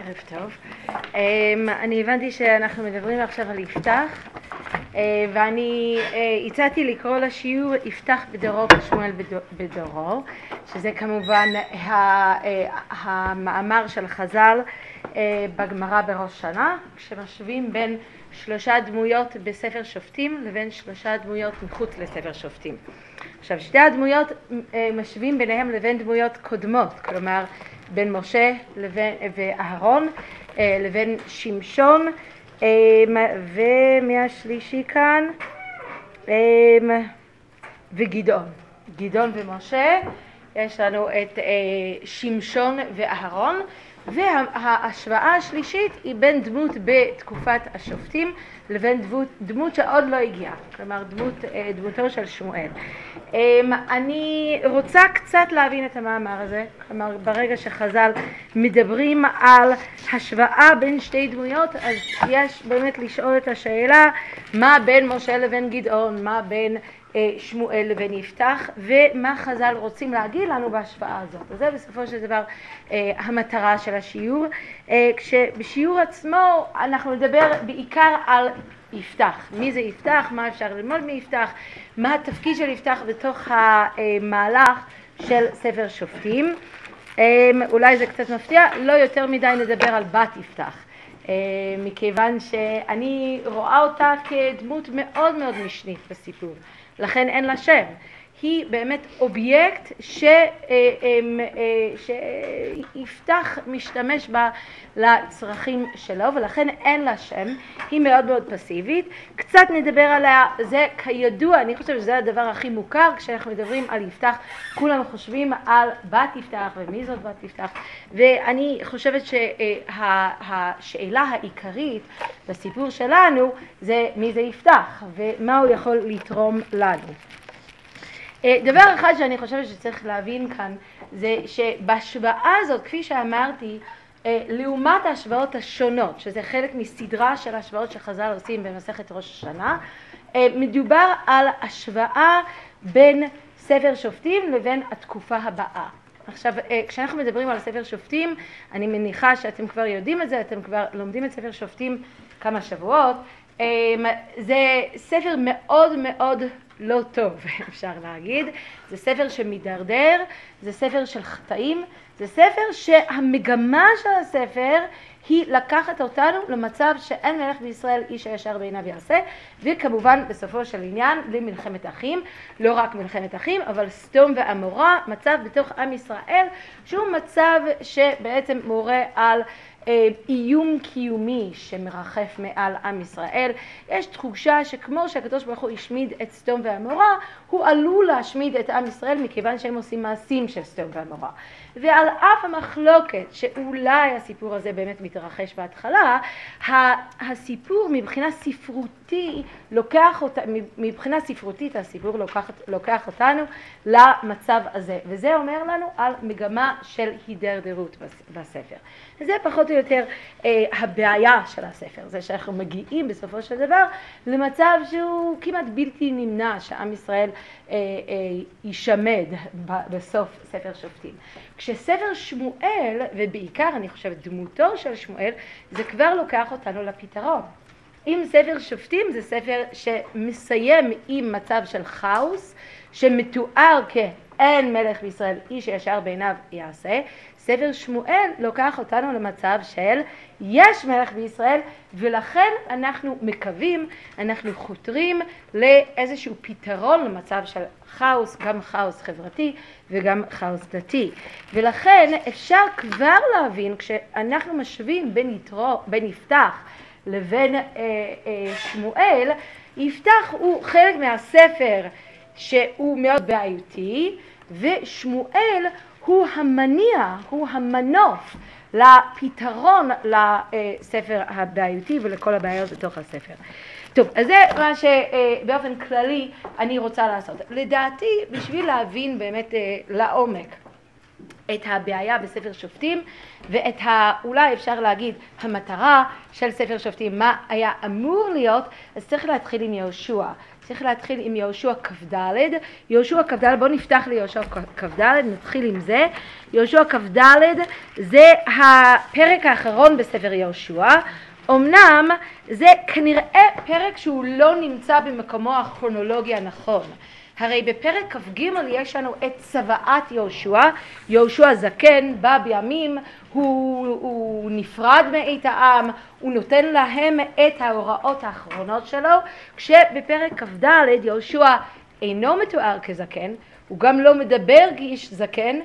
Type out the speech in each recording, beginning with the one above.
ערב טוב. אני הבנתי שאנחנו מדברים עכשיו על יפתח, ואני הצעתי לקרוא לשיעור יפתח בדורו כשמואל בדורו, שזה כמובן המאמר של חז"ל בגמרא בראש שנה, כשמשווים בין שלושה דמויות בספר שופטים לבין שלושה דמויות מחוץ לספר שופטים. עכשיו, שתי הדמויות משווים ביניהם לבין דמויות קודמות, כלומר בין משה ואהרון לבין שמשון, ומהשלישי כאן וגדעון. גדעון ומשה, יש לנו את שמשון ואהרון, וההשוואה השלישית היא בין דמות בתקופת השופטים לבין דמות שעוד לא הגיעה, כלומר דמותו של שמואל. אני רוצה קצת להבין את המאמר הזה, כלומר ברגע שחז"ל מדברים על השוואה בין שתי דמויות, אז יש באמת לשאול את השאלה מה בין משה לבין גדעון, מה בין שמואל לבין יפתח, ומה חז"ל רוצים להגיד לנו בהשוואה הזאת. וזה בסופו של דבר המטרה של השיעור, כשבשיעור עצמו אנחנו נדבר בעיקר על יפתח. מי זה יפתח, מה אפשר ללמוד מיפתח, מה התפקיד של יפתח בתוך המהלך של ספר שופטים. אולי זה קצת מפתיע, לא יותר מדי נדבר על בת יפתח, מכיוון שאני רואה אותה כדמות מאוד מאוד משנית בסיפור, לכן אין לה שם. היא באמת אובייקט שיפתח משתמש בה לצרכים שלו, ולכן אין לה שם, היא מאוד מאוד פסיבית. קצת נדבר עליה, זה כידוע, אני חושבת שזה הדבר הכי מוכר, כשאנחנו מדברים על יפתח, כולם חושבים על בת יפתח ומי זאת בת יפתח, ואני חושבת שהשאלה העיקרית בסיפור שלנו זה מי זה יפתח ומה הוא יכול לתרום לנו. דבר אחד שאני חושבת שצריך להבין כאן זה שבהשוואה הזאת, כפי שאמרתי, לעומת ההשוואות השונות, שזה חלק מסדרה של השוואות שחז"ל עושים במסכת ראש השנה, מדובר על השוואה בין ספר שופטים לבין התקופה הבאה. עכשיו, כשאנחנו מדברים על ספר שופטים, אני מניחה שאתם כבר יודעים את זה, אתם כבר לומדים את ספר שופטים כמה שבועות. זה ספר מאוד מאוד לא טוב, אפשר להגיד. זה ספר שמדרדר, זה ספר של חטאים, זה ספר שהמגמה של הספר היא לקחת אותנו למצב שאין מלך בישראל איש הישר בעיניו יעשה, וכמובן בסופו של עניין למלחמת אחים, לא רק מלחמת אחים, אבל סדום ועמורה, מצב בתוך עם ישראל, שהוא מצב שבעצם מורה על איום קיומי שמרחף מעל עם ישראל. יש תחושה שכמו שהקדוש ברוך הוא השמיד את סדום ועמורה, הוא עלול להשמיד את עם ישראל מכיוון שהם עושים מעשים של סדום ועמורה. ועל אף המחלוקת שאולי הסיפור הזה באמת מתרחש בהתחלה, הסיפור מבחינה ספרותית הסיפור לוקח אותנו למצב הזה, וזה אומר לנו על מגמה של הידרדרות בספר. זה פחות או יותר הבעיה של הספר, זה שאנחנו מגיעים בסופו של דבר למצב שהוא כמעט בלתי נמנע שעם ישראל יישמד בסוף ספר שופטים. כשספר שמואל, ובעיקר אני חושבת דמותו של שמואל, זה כבר לוקח אותנו לפתרון. אם ספר שופטים זה ספר שמסיים עם מצב של כאוס, שמתואר כאין מלך בישראל איש הישר בעיניו יעשה, ספר שמואל לוקח אותנו למצב של יש מלך בישראל, ולכן אנחנו מקווים, אנחנו חותרים לאיזשהו פתרון למצב של כאוס, גם כאוס חברתי וגם כאוס דתי. ולכן אפשר כבר להבין, כשאנחנו משווים בין יפתח לבין שמואל, יפתח הוא חלק מהספר שהוא מאוד בעייתי, ושמואל הוא המניע, הוא המנוף לפתרון לספר הבעייתי ולכל הבעיות בתוך הספר. טוב, אז זה מה שבאופן כללי אני רוצה לעשות. לדעתי, בשביל להבין באמת לעומק את הבעיה בספר שופטים ואת אולי אפשר להגיד המטרה של ספר שופטים, מה היה אמור להיות. אז צריך להתחיל עם יהושע. צריך להתחיל עם יהושע כ"ד. יהושע כ"ד, בואו נפתח ליהושע כ"ד, נתחיל עם זה. יהושע כ"ד זה הפרק האחרון בספר יהושע. אמנם זה כנראה פרק שהוא לא נמצא במקומו הכרונולוגי הנכון. הרי בפרק כ"ג יש לנו את צוואת יהושע. יהושע זקן, בא בימים, הוא נפרד מאת העם, הוא נותן להם את ההוראות האחרונות שלו, כשבפרק כ"ד יהושע אינו מתואר כזקן, הוא גם לא מדבר כאיש זקן,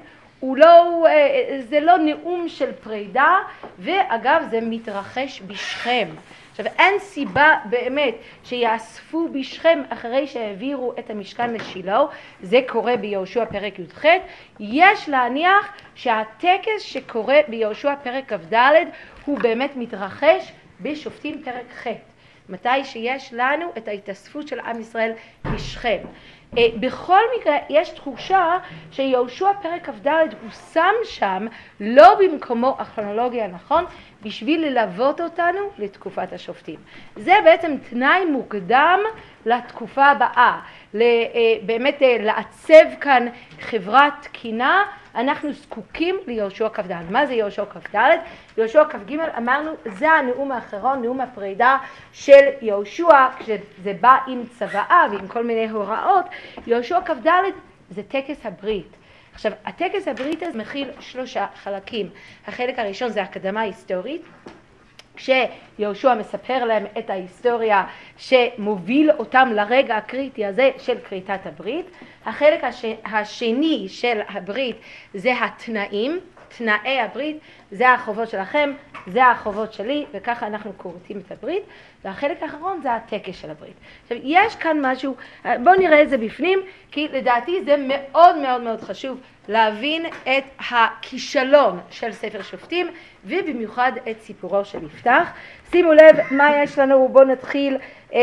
זה לא נאום של פרידה, ואגב זה מתרחש בשכם. עכשיו אין סיבה באמת שיאספו בשכם אחרי שהעבירו את המשכן לשילה, זה קורה ביהושע פרק י"ח. יש להניח שהטקס שקורה ביהושע פרק כ"ד הוא באמת מתרחש בשופטים פרק ח', מתי שיש לנו את ההתאספות של עם ישראל בשכם. בכל מקרה יש תחושה שיהושע פרק כ"ד הוא שם שם לא במקומו הכרונולוגי הנכון, בשביל ללוות אותנו לתקופת השופטים. זה בעצם תנאי מוקדם לתקופה הבאה, באמת לעצב כאן חברה תקינה. אנחנו זקוקים ליהושע כ"ד. מה זה יהושע כ"ד? יהושע כ"ג אמרנו זה הנאום האחרון, נאום הפרידה של יהושע, כשזה בא עם צוואה ועם כל מיני הוראות. יהושע כ"ד זה טקס הברית. עכשיו, הטקס הברית הזה מכיל 3 חלקים. החלק הראשון זה הקדמה היסטורית, כשיהושע מספר להם את ההיסטוריה שמוביל אותם לרגע הקריטי הזה של כריתת הברית. החלק השני של הברית זה התנאים, תנאי הברית, זה החובות שלכם, זה החובות שלי, וככה אנחנו כורתים את הברית. והחלק האחרון זה הטקס של הברית. עכשיו, יש כאן משהו, בואו נראה את זה בפנים, כי לדעתי זה מאוד מאוד מאוד חשוב להבין את הכישלון של ספר שופטים, ובמיוחד את סיפורו של יפתח. שימו לב מה יש לנו, בואו נתחיל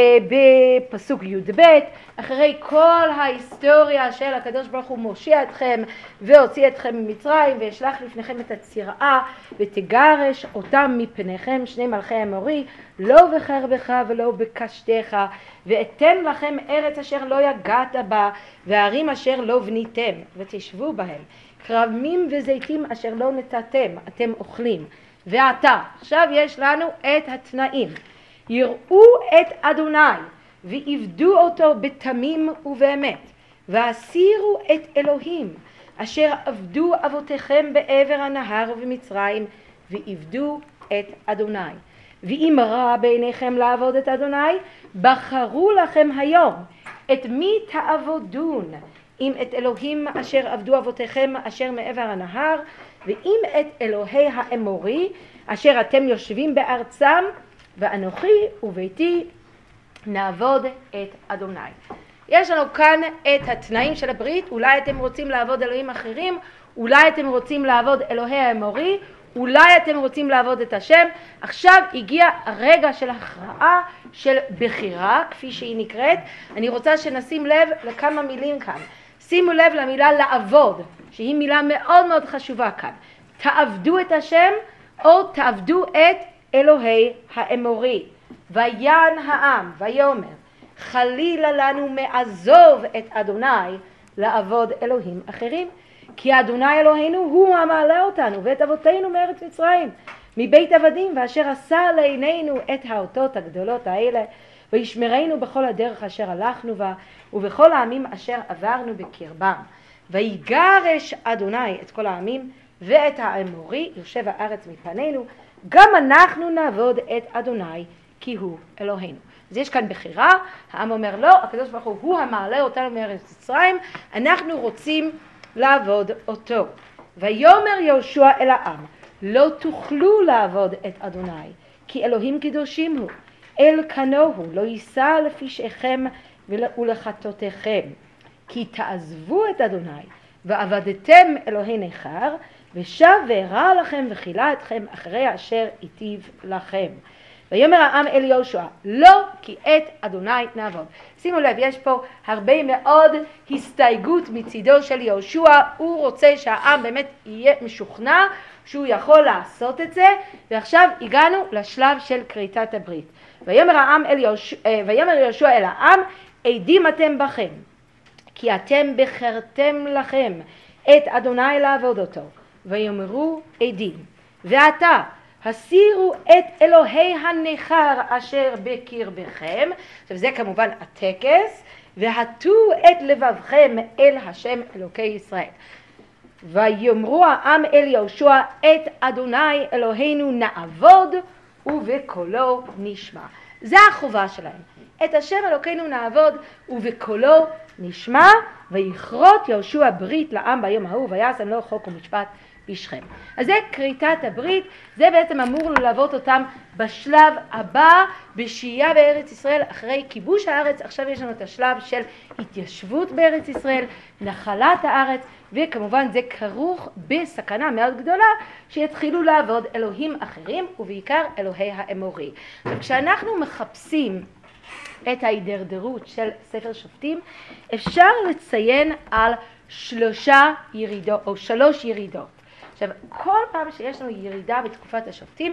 בפסוק י"ב. אחרי כל ההיסטוריה של הקדוש ברוך הוא מושיע אתכם והוציא אתכם ממצרים וישלח לפניכם את הצירעה ותגרש אותם מפניכם שני מלכי האמורי, לא בחרבך ולא בקשתך, ואתן לכם ארץ אשר לא יגעת בה והערים אשר לא בניתם ותשבו בהם, כרמים וזיתים אשר לא נטעתם אתם אוכלים. ועתה, עכשיו יש לנו את התנאים. יראו את אדוני ועבדו אותו בתמים ובאמת, והסירו את אלוהים אשר עבדו אבותיכם בעבר הנהר ובמצרים, ועבדו את אדוני. ואם רע בעיניכם לעבוד את אדוני, בחרו לכם היום את מי תעבודון, אם את אלוהים אשר עבדו אבותיכם אשר מעבר הנהר, ואם את אלוהי האמורי אשר אתם יושבים בארצם, ואנוכי וביתי נעבוד את אדוני. יש לנו כאן את התנאים של הברית. אולי אתם רוצים לעבוד אלוהים אחרים, אולי אתם רוצים לעבוד אלוהי האמורי, אולי אתם רוצים לעבוד את השם. עכשיו הגיע הרגע של הכרעה, של בחירה, כפי שהיא נקראת. אני רוצה שנשים לב לכמה מילים כאן. שימו לב למילה לעבוד, שהיא מילה מאוד מאוד חשובה כאן. תעבדו את השם או תעבדו את אלוהי האמורי. ויען העם ויאמר, חלילה לנו מעזוב את אדוני לעבוד אלוהים אחרים, כי אדוני אלוהינו הוא המעלה אותנו ואת אבותינו מארץ מצרים מבית עבדים, ואשר עשה לעינינו את האותות הגדולות האלה, וישמרנו בכל הדרך אשר הלכנו בה ובכל העמים אשר עברנו בקרבם. ויגרש אדוני את כל העמים ואת האמורי יושב הארץ מפנינו, גם אנחנו נעבוד את אדוני כי הוא אלוהינו. אז יש כאן בחירה. העם אומר לא, הקדוש ברוך הוא המעלה אותנו מארץ מצרים, אנחנו רוצים לעבוד אותו. ויאמר יהושע אל העם, לא תוכלו לעבוד את אדוני, כי אלוהים קדושים הוא, אל כנוהו, לא יישא לפשעיכם ולחטאותיכם, כי תעזבו את אדוני ועבדתם אלוהי נכר, ושב והרע לכם וכילה אתכם אחרי אשר היטיב לכם. ויאמר העם אל יהושע, לא כי את אדוני נעבוד. שימו לב, יש פה הרבה מאוד הסתייגות מצידו של יהושע, הוא רוצה שהעם באמת יהיה משוכנע שהוא יכול לעשות את זה, ועכשיו הגענו לשלב של כריתת הברית. ויאמר יהושע אל העם, עדים אתם בכם, כי אתם בחרתם לכם את אדוני לעבוד אותו. ויאמרו עדים, ועתה הסירו את אלוהי הנכר אשר בקרבכם, עכשיו זה כמובן הטקס, והטו את לבבכם אל השם אלוקי ישראל. ויאמרו העם אל יהושע, את אדוני אלוהינו נעבוד ובקולו נשמע. זה החובה שלהם, את השם אלוקינו נעבוד ובקולו נשמע. ויכרות יהושע ברית לעם ביום ההוא, ויעשם לו חוק ומשפט בשכם. אז זה כריתת הברית, זה בעצם אמור ללוות אותם בשלב הבא, בשהייה בארץ ישראל, אחרי כיבוש הארץ. עכשיו יש לנו את השלב של התיישבות בארץ ישראל, נחלת הארץ, וכמובן זה כרוך בסכנה מאוד גדולה, שיתחילו לעבוד אלוהים אחרים, ובעיקר אלוהי האמורי. וכשאנחנו מחפשים את ההידרדרות של ספר שופטים, אפשר לציין על שלוש ירידות. עכשיו, כל פעם שיש לנו ירידה בתקופת השופטים,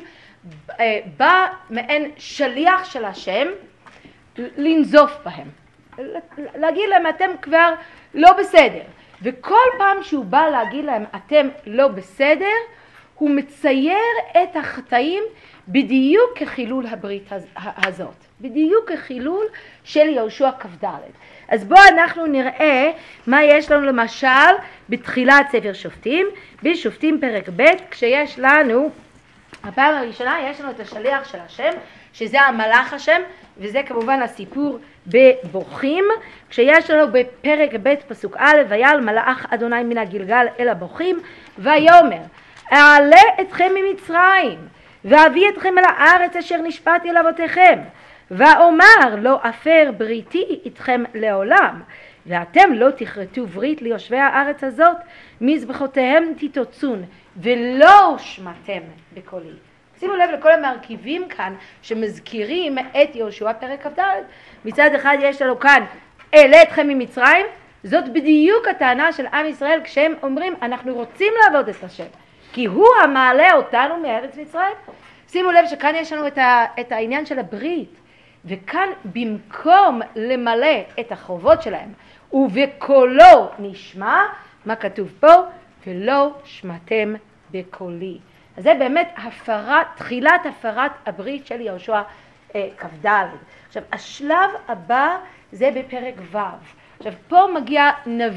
בא מעין שליח של השם לנזוף בהם. להגיד להם, אתם כבר לא בסדר. וכל פעם שהוא בא להגיד להם, אתם לא בסדר, הוא מצייר את החטאים בדיוק כחילול הברית הזאת. בדיוק כחילול של יהושע כ"ד. אז בואו אנחנו נראה מה יש לנו למשל בתחילת ספר שופטים, בשופטים פרק ב', כשיש לנו, הפעם הראשונה יש לנו את השליח של השם, שזה המלאך השם, וזה כמובן הסיפור בבוכים, כשיש לנו בפרק ב' פסוק א', ויעל מלאך אדוני מן הגלגל אל הבוכים, ויאמר, אעלה אתכם ממצרים, ואביא אתכם אל הארץ אשר נשבעתי אל אבותיכם, ואומר לא אפר בריתי איתכם לעולם, ואתם לא תכרתו ברית ליושבי הארץ הזאת, מזבחותיהם תתוצון, ולא שמעתם בקולי. שימו לב לכל המרכיבים כאן שמזכירים את יהושע פרק כ"ד. מצד אחד יש לנו כאן אעלה אתכם ממצרים, זאת בדיוק הטענה של עם ישראל כשהם אומרים אנחנו רוצים לעבוד את השם, כי הוא המעלה אותנו מארץ מצרים. שימו לב שכאן יש לנו את העניין של הברית, וכאן במקום למלא את החובות שלהם ובקולו נשמע, מה כתוב פה? ולא שמעתם בקולי. אז זה באמת תחילת הפרת הברית של יהושע כ"ד. עכשיו השלב הבא זה בפרק ו'. עכשיו פה מגיע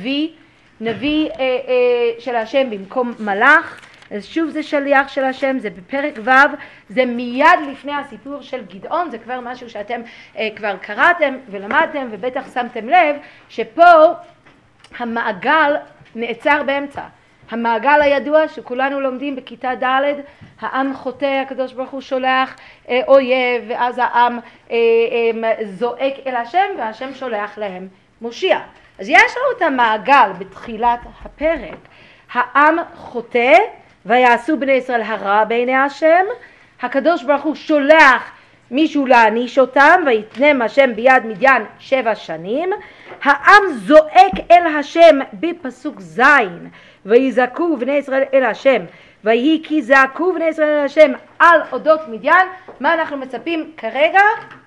נביא של השם במקום מלאך. אז שוב זה שליח של השם, זה בפרק ו', זה מיד לפני הסיפור של גדעון, זה כבר משהו שאתם כבר קראתם ולמדתם ובטח שמתם לב שפה המעגל נעצר באמצע. המעגל הידוע שכולנו לומדים בכיתה ד', העם חוטא, הקדוש ברוך הוא שולח אויב, ואז העם זועק אל השם והשם שולח להם מושיע. אז יש לנו את המעגל בתחילת הפרק, העם חוטא ויעשו בני ישראל הרע בעיני השם, הקדוש ברוך הוא שולח מישהו להעניש אותם, ויתנם השם ביד מדיין 7 שנים, העם זועק אל השם בפסוק ז', ויזעקו בני ישראל אל השם, ויהי כי זעקו בני ישראל אל השם על אודות מדיין. מה אנחנו מצפים כרגע?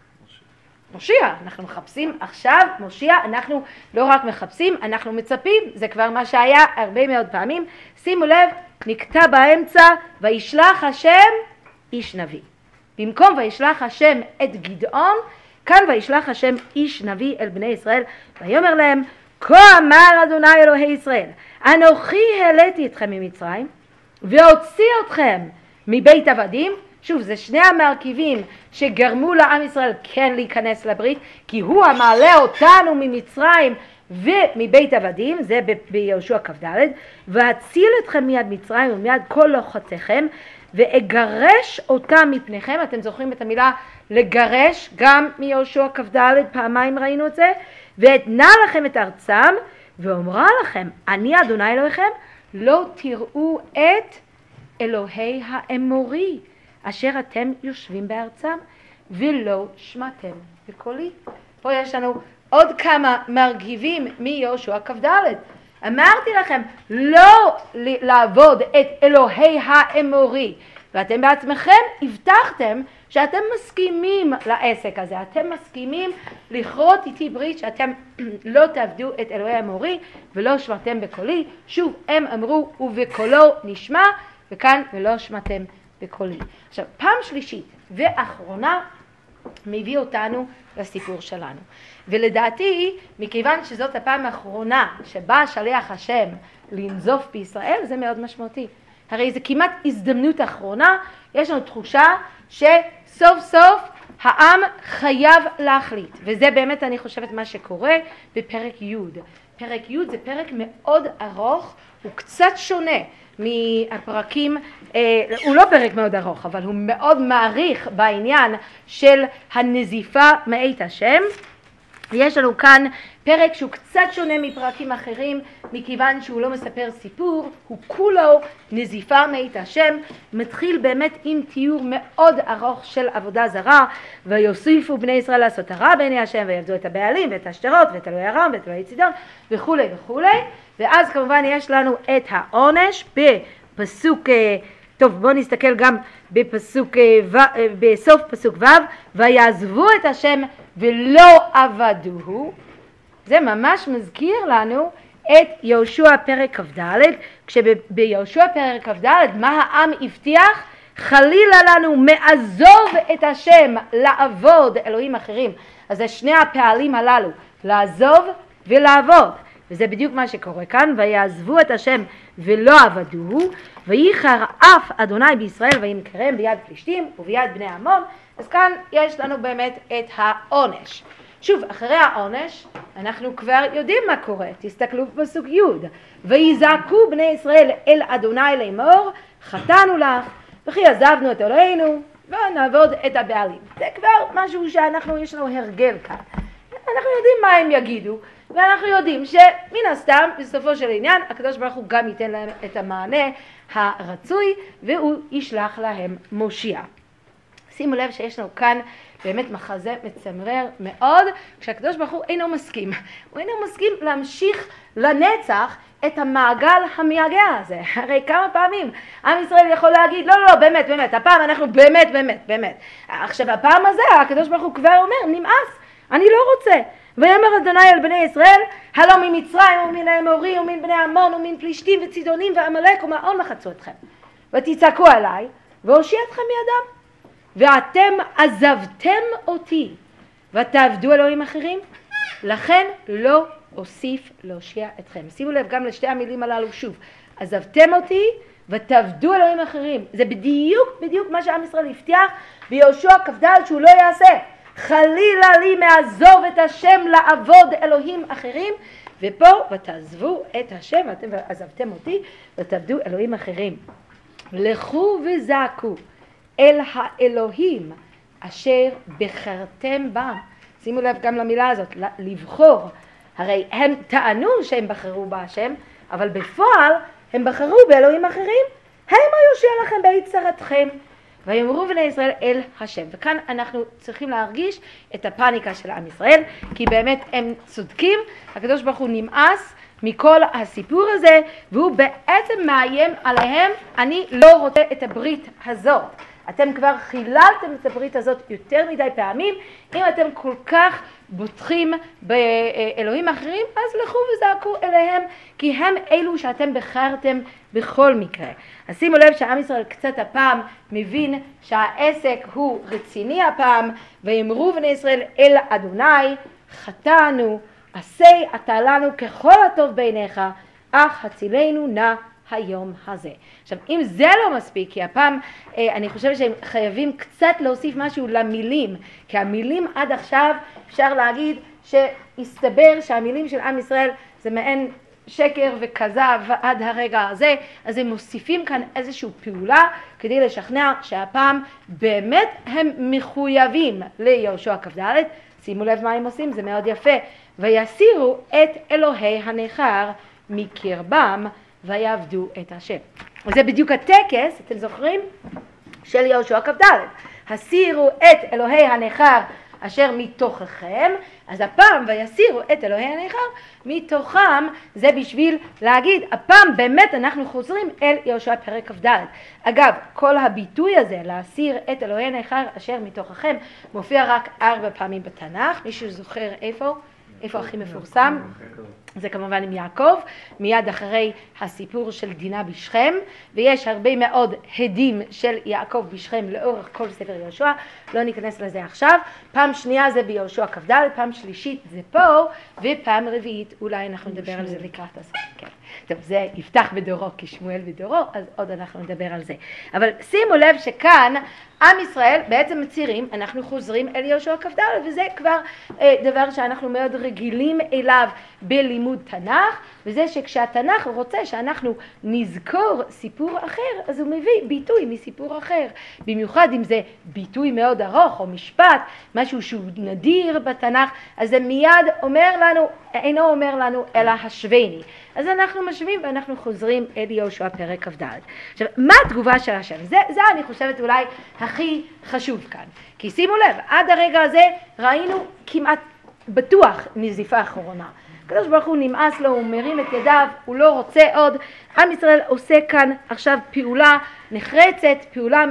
מושיע. אנחנו מחפשים עכשיו מושיע, אנחנו לא רק מחפשים, אנחנו מצפים, זה כבר מה שהיה הרבה מאוד פעמים. שימו לב, נקטע באמצע, וישלח השם איש נביא. במקום וישלח השם את גדעון, כאן וישלח השם איש נביא אל בני ישראל, ויאמר להם, כה אמר אדוני אלוהי ישראל, אנוכי העליתי אתכם ממצרים, והוציא אתכם מבית עבדים. שוב, זה שני המרכיבים שגרמו לעם ישראל כן להיכנס לברית, כי הוא המעלה אותנו ממצרים ומבית עבדים, זה ביהושע כ"ד, והציל אתכם מיד מצרים ומיד כל לוחציכם, ואגרש אותם מפניכם. אתם זוכרים את המילה לגרש? גם מיהושע כ"ד פעמיים ראינו את זה. ואתנה לכם את ארצם, ואומרה לכם, אני אדוני אלוהיכם, לא תראו את אלוהי האמורי, אשר אתם יושבים בארצם, ולא שמעתם בקולי. פה יש לנו עוד כמה מרכיבים מיהושע כ"ד. אמרתי לכם לא לעבוד את אלוהי האמורי, ואתם בעצמכם הבטחתם שאתם מסכימים לעסק הזה, אתם מסכימים לכרות איתי ברית שאתם לא תעבדו את אלוהי האמורי ולא שמעתם בקולי. שוב, הם אמרו ובקולו נשמע, וכאן ולא שמעתם בקולי. עכשיו, פעם שלישית ואחרונה מביא אותנו לסיפור שלנו. ולדעתי, מכיוון שזאת הפעם האחרונה שבה שליח השם לנזוף בישראל, זה מאוד משמעותי. הרי זה כמעט הזדמנות אחרונה, יש לנו תחושה שסוף סוף העם חייב להחליט. וזה באמת אני חושבת מה שקורה בפרק י'. פרק י' זה פרק מאוד ארוך, הוא קצת שונה מהפרקים, הוא לא פרק מאוד ארוך, אבל הוא מאוד מעריך בעניין של הנזיפה מאת השם. יש לנו כאן פרק שהוא קצת שונה מפרקים אחרים, מכיוון שהוא לא מספר סיפור, הוא כולו נזיפה מאת השם, מתחיל באמת עם תיאור מאוד ארוך של עבודה זרה, ויוסיפו בני ישראל לעשות הרע בעיני השם, ויעבדו את הבעלים ואת השטרות ואת אלוהי ארם ואת אלוהי צידון וכו' וכו'. ואז כמובן יש לנו את העונש בפסוק, טוב בואו נסתכל גם בפסוק, בסוף פסוק ו', ויעזבו את השם ולא עבדוהו. זה ממש מזכיר לנו את יהושע פרק כ"ד, כשביהושע פרק כ"ד מה העם הבטיח? חלילה לנו מעזוב את השם לעבוד אלוהים אחרים. אז זה שני הפעלים הללו, לעזוב ולעבוד, וזה בדיוק מה שקורה כאן. ויעזבו את השם ולא עבדוהו, וייחר אף אדוני בישראל וימכרם ביד פלישתים וביד בני עמון. אז כאן יש לנו באמת את העונש. שוב, אחרי העונש אנחנו כבר יודעים מה קורה, תסתכלו בפסוק י', ויזעקו בני ישראל אל אדוני לאמור, חטאנו לך וכי עזבנו את אלוהינו ונעבוד את הבעלים. זה כבר משהו שאנחנו, יש לנו הרגל כאן, אנחנו יודעים מה הם יגידו, ואנחנו יודעים שמן הסתם בסופו של עניין הקדוש ברוך הוא גם ייתן להם את המענה הרצוי, והוא ישלח להם מושיע. שימו לב שיש לנו כאן באמת מחזה מצמרר מאוד, כשהקדוש ברוך הוא אינו מסכים. הוא אינו מסכים להמשיך לנצח את המעגל המייגע הזה. הרי כמה פעמים עם ישראל יכול להגיד, לא, לא, לא, באמת, באמת, הפעם אנחנו באמת, באמת, באמת. עכשיו, הפעם הזה הקדוש ברוך הוא כבר אומר, נמאס, אני לא רוצה. ויאמר אדוני אל בני ישראל, הלא ממצרים ומן האמורי ומן בני עמון ומן פלישתים וצידונים ועמלק ומעון לחצו אתכם. ותצעקו עליי והושיע אתכם מידם. ואתם עזבתם אותי ותעבדו אלוהים אחרים, לכן לא אוסיף להושיע אתכם. שימו לב גם לשתי המילים הללו שוב, עזבתם אותי ותעבדו אלוהים אחרים. זה בדיוק מה שעם ישראל הבטיח ביהושע כ"ד שהוא לא יעשה. חלילה לי מעזוב את השם לעבוד אלוהים אחרים, ופה ותעזבו את השם ואתם עזבתם אותי ותעבדו אלוהים אחרים. לכו וזעקו אל האלוהים אשר בחרתם בם. שימו לב גם למילה הזאת, לבחור. הרי הם טענו שהם בחרו בהשם, אבל בפועל הם בחרו באלוהים אחרים. הם היושיע לכם בעת צרתכם. ויאמרו בני ישראל אל השם. וכאן אנחנו צריכים להרגיש את הפאניקה של עם ישראל, כי באמת הם צודקים, הקדוש ברוך הוא נמאס מכל הסיפור הזה, והוא בעצם מאיים עליהם, אני לא רוצה את הברית הזאת. אתם כבר חיללתם את הברית הזאת יותר מדי פעמים, אם אתם כל כך בוטחים באלוהים אחרים, אז לכו וזעקו אליהם, כי הם אלו שאתם בחרתם בכל מקרה. אז שימו לב שעם ישראל קצת הפעם מבין שהעסק הוא רציני הפעם, ויאמרו בני ישראל אל אדוני, חטאנו, עשה אתה לנו ככל הטוב בעיניך, אך הצילנו נא היום הזה. עכשיו, אם זה לא מספיק, כי הפעם אני חושבת שהם חייבים קצת להוסיף משהו למילים, כי המילים עד עכשיו אפשר להגיד שהסתבר שהמילים של עם ישראל זה מעין שקר וכזב עד הרגע הזה, אז הם מוסיפים כאן איזושהי פעולה כדי לשכנע שהפעם באמת הם מחויבים ליהושע כ"ד. שימו לב מה הם עושים, זה מאוד יפה. ויסירו את אלוהי הנכר מקרבם ויעבדו את השם. זה בדיוק הטקס, אתם זוכרים? של יהושע כ"ד. הסירו את אלוהי הנכר אשר מתוככם, אז הפעם ויסירו את אלוהי הנכר מתוכם, זה בשביל להגיד, הפעם באמת אנחנו חוזרים אל יהושע פרק כ"ד. אגב, כל הביטוי הזה, להסיר את אלוהי הנכר אשר מתוככם, מופיע רק 4 פעמים בתנ"ך. מישהו זוכר איפה? איפה הכי מפורסם? זה כמובן עם יעקב, מיד אחרי הסיפור של דינה בשכם, ויש הרבה מאוד הדים של יעקב בשכם לאורך כל ספר יהושע, לא ניכנס לזה עכשיו. פעם שנייה זה ביהושע כ"ד, פעם שלישית זה פה, ופעם רביעית אולי אנחנו נדבר על זה לקראת הסוף. כן. טוב, זה יפתח בדורו כשמואל בדורו, אז עוד אנחנו נדבר על זה. אבל שימו לב שכאן עם ישראל בעצם מצהירים, אנחנו חוזרים אל יהושע כ"ד, וזה כבר דבר שאנחנו מאוד רגילים אליו בלימוד תנ"ך, וזה שכשהתנ"ך רוצה שאנחנו נזכור סיפור אחר, אז הוא מביא ביטוי מסיפור אחר. במיוחד אם זה ביטוי מאוד ארוך או משפט, משהו שהוא נדיר בתנ"ך, אז זה מיד אומר לנו, אינו אומר לנו אלא השוויני. אז אנחנו משווים ואנחנו חוזרים אל יהושע פרק כ"ד. עכשיו, מה התגובה של השם? זה אני חושבת אולי הכי חשוב כאן. כי שימו לב, עד הרגע הזה ראינו כמעט בטוח נזיפה אחרונה. הקדוש ברוך הוא נמאס לו, הוא מרים את ידיו, הוא לא רוצה עוד. עם ישראל עושה כאן עכשיו פעולה נחרצת, פעולה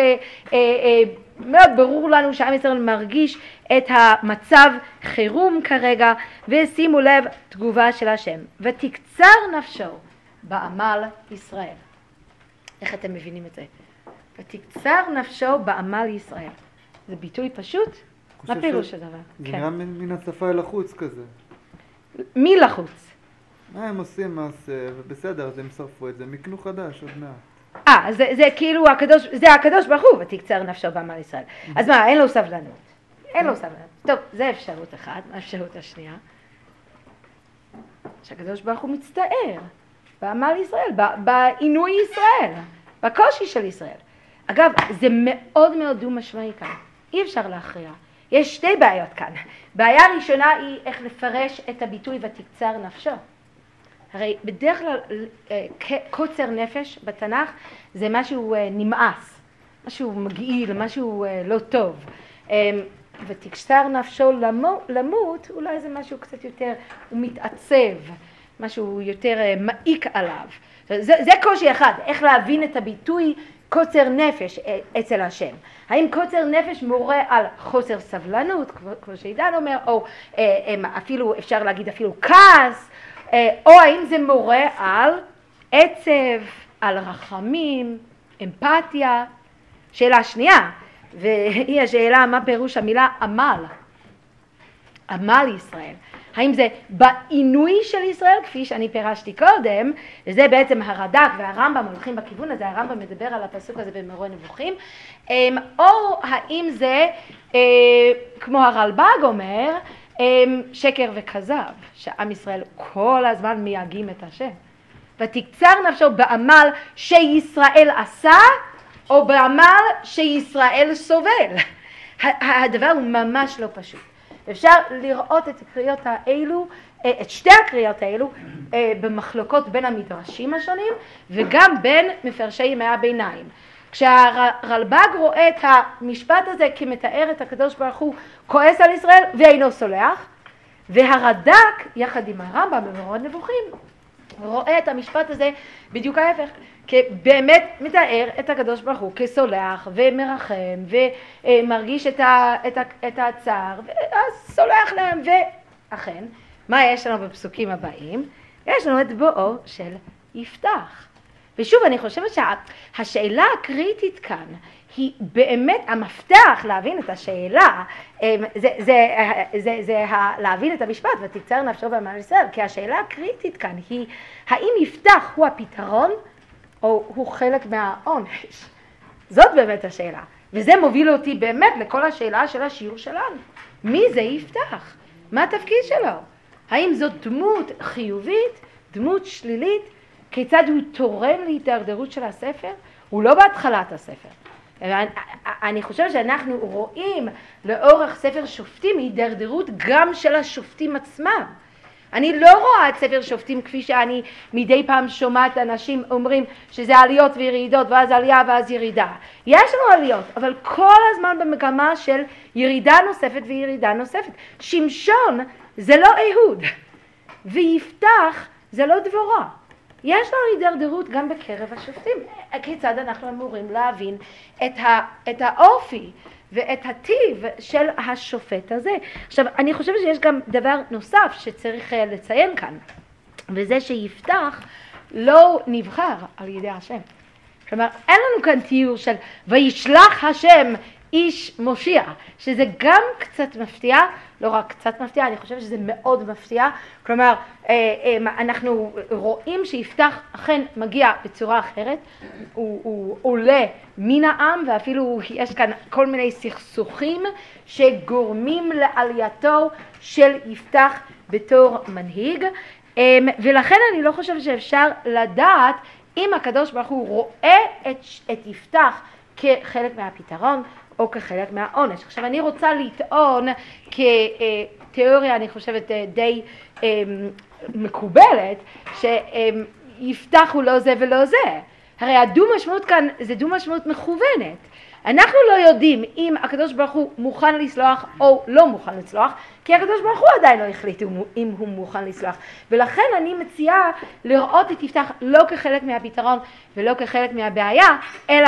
מאוד ברור לנו שעם ישראל מרגיש את המצב חירום כרגע, ושימו לב תגובה של השם. ותקצר נפשו בעמל ישראל. איך אתם מבינים את זה? ותקצר נפשו בעמל ישראל. זה ביטוי פשוט? מה פירוש הדבר? זה נראה מן השפה אל החוץ כזה. מי לחוץ? הם עושים מעשה, ובסדר, אז הם שרפו את זה, מקנו חדש עוד מעט. זה כאילו הקדוש ברוך הוא, ותקצר נפשו בעמל ישראל. אז מה, אין לו סבלנות. אין לו סבלנות. טוב, זה אפשרות אחת. מה האפשרות השנייה? שהקדוש ברוך הוא מצטער בעמל ישראל, בעינוי ישראל, בקושי של ישראל. אגב, זה מאוד מאוד דו משמעי כאן. אי אפשר להכריע. יש 2 בעיות כאן. בעיה ראשונה היא איך לפרש את הביטוי ותקצר נפשו. הרי בדרך כלל קוצר נפש בתנ"ך זה משהו נמאס, משהו מגעיל, משהו לא טוב. ותקצר נפשו למות, אולי זה משהו קצת יותר, הוא מתעצב, משהו יותר מעיק עליו. זה קושי אחד, איך להבין את הביטוי קוצר נפש אצל השם. האם קוצר נפש מורה על חוסר סבלנות, כמו שעידן אומר, או אפילו, אפשר להגיד אפילו כעס, או האם זה מורה על עצב, על רחמים, אמפתיה? שאלה שנייה, והיא השאלה מה פירוש המילה עמל. עמל ישראל. האם זה בעינוי של ישראל, כפי שאני פירשתי קודם, וזה בעצם הרד"ק והרמב"ם הולכים בכיוון הזה, הרמב"ם מדבר על הפסוק הזה במורה נבוכים, או האם זה, כמו הרלב"ג אומר, שקר וכזב, שעם ישראל כל הזמן מייגעים את השם. ותקצר נפשו בעמל שישראל עשה, או בעמל שישראל סובל. הדבר הוא ממש לא פשוט. אפשר לראות את הקריאות האלו, את 2 הקריאות האלו, במחלוקות בין המדרשים השונים, וגם בין מפרשי ימי הביניים. כשהרלב"ג רואה את המשפט הזה כמתאר את הקדוש ברוך הוא כועס על ישראל ואינו סולח, והרד"ק יחד עם הרמב"ם במורה נבוכים רואה את המשפט הזה בדיוק ההפך, כבאמת מתאר את הקדוש ברוך הוא כסולח ומרחם ומרגיש את הצער ואז סולח להם. ואכן, מה יש לנו בפסוקים הבאים? יש לנו את בואו של יפתח. ושוב, אני חושבת שהשאלה הקריטית כאן היא באמת המפתח להבין את השאלה, זה להבין את המשפט ותקצר נפשו בעמל ישראל, כי השאלה הקריטית כאן היא האם יפתח הוא הפתרון או הוא חלק מהעונש? זאת באמת השאלה, וזה מוביל אותי באמת לכל השאלה של השיעור שלנו. מי זה יפתח? מה התפקיד שלו? האם זאת דמות חיובית, דמות שלילית? כיצד הוא תורם להידרדרות של הספר? הוא לא בהתחלת הספר. אני חושבת שאנחנו רואים לאורך ספר שופטים הידרדרות גם של השופטים עצמם. אני לא רואה את ספר שופטים כפי שאני מדי פעם שומעת אנשים אומרים שזה עליות וירידות ואז עלייה ואז ירידה. יש לנו עליות, אבל כל הזמן במגמה של ירידה נוספת וירידה נוספת. שמשון זה לא אהוד, ויפתח זה לא דבורה. יש לנו הידרדרות גם בקרב השופטים. כיצד אנחנו אמורים להבין את האופי ואת הטיב של השופט הזה. עכשיו, אני חושבת שיש גם דבר נוסף שצריך לציין כאן, וזה שיפתח לא נבחר על ידי השם. כלומר, אין לנו כאן תיאור של וישלח השם איש מושיע, שזה גם קצת מפתיע, לא רק קצת מפתיע, אני חושבת שזה מאוד מפתיע. כלומר, אנחנו רואים שיפתח אכן מגיע בצורה אחרת, הוא עולה מן העם, ואפילו יש כאן כל מיני סכסוכים שגורמים לעלייתו של יפתח בתור מנהיג, ולכן אני לא חושבת שאפשר לדעת אם הקדוש ברוך הוא רואה את יפתח כחלק מהפתרון או כחלק מהעונש. עכשיו אני רוצה לטעון כתיאוריה, אני חושבת די מקובלת, שיפתח הוא לא זה ולא זה. הרי הדו משמעות כאן זה דו משמעות מכוונת. אנחנו לא יודעים אם הקדוש ברוך הוא מוכן לסלוח או לא מוכן לסלוח, כי הקדוש ברוך הוא עדיין לא החליט אם הוא מוכן לסלוח. ולכן אני מציעה לראות את יפתח לא כחלק מהפתרון ולא כחלק מהבעיה, אלא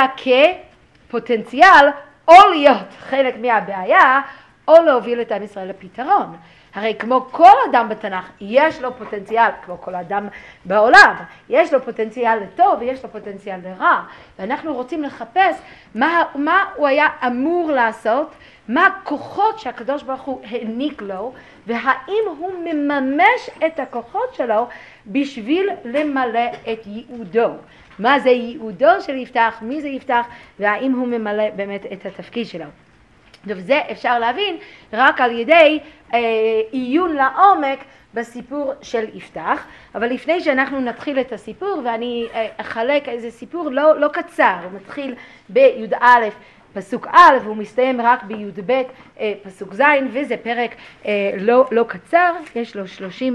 כפוטנציאל או להיות חלק מהבעיה או להוביל את עם ישראל לפתרון. הרי כמו כל אדם בתנ"ך יש לו פוטנציאל, כמו כל אדם בעולם, יש לו פוטנציאל לטוב ויש לו פוטנציאל לרע, ואנחנו רוצים לחפש מה הוא היה אמור לעשות, מה הכוחות שהקדוש ברוך הוא העניק לו, והאם הוא מממש את הכוחות שלו בשביל למלא את ייעודו. מה זה ייעודו של יפתח, מי זה יפתח, והאם הוא ממלא באמת את התפקיד שלו. וזה אפשר להבין רק על ידי עיון לעומק בסיפור של יפתח. אבל לפני שאנחנו נתחיל את הסיפור, ואני אחלק איזה סיפור לא קצר, הוא מתחיל בי"א פסוק א' והוא מסתיים רק בי"ב פסוק ז', וזה פרק לא קצר, יש לו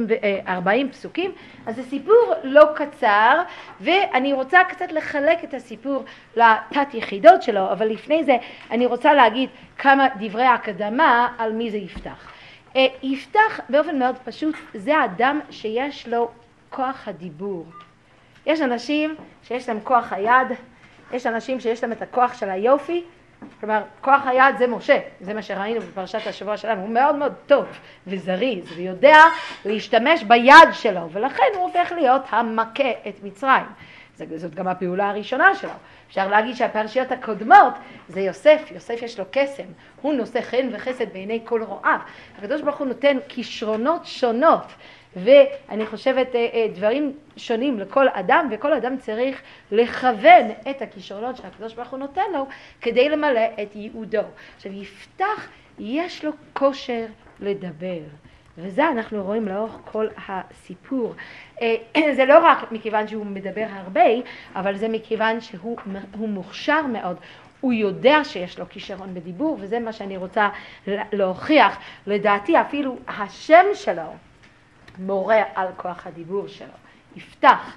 40 פסוקים, אז זה סיפור לא קצר, ואני רוצה קצת לחלק את הסיפור לתת יחידות שלו, אבל לפני זה אני רוצה להגיד כמה דברי הקדמה על מי זה יפתח. יפתח באופן מאוד פשוט זה האדם שיש לו כוח הדיבור. יש אנשים שיש להם כוח היד, יש אנשים שיש להם את הכוח של היופי, כלומר, כוח היד זה משה, זה מה שראינו בפרשת השבוע שלנו, הוא מאוד מאוד טוב וזריז ויודע להשתמש ביד שלו, ולכן הוא הופך להיות המכה את מצרים. זאת גם הפעולה הראשונה שלו. אפשר להגיד שהפרשיות הקודמות זה יוסף, יוסף יש לו קסם, הוא נושא חן וחסד בעיני כל רועיו. הקדוש ברוך הוא נותן כישרונות שונות, ואני חושבת דברים שונים לכל אדם, וכל אדם צריך לכוון את הכישרונות שהקדוש ברוך הוא נותן לו כדי למלא את ייעודו. עכשיו יפתח יש לו כושר לדבר, וזה אנחנו רואים לאורך כל הסיפור. זה לא רק מכיוון שהוא מדבר הרבה, אבל זה מכיוון שהוא מוכשר מאוד. הוא יודע שיש לו כישרון בדיבור, וזה מה שאני רוצה להוכיח. לדעתי אפילו השם שלו מורה על כוח הדיבור שלו. יפתח.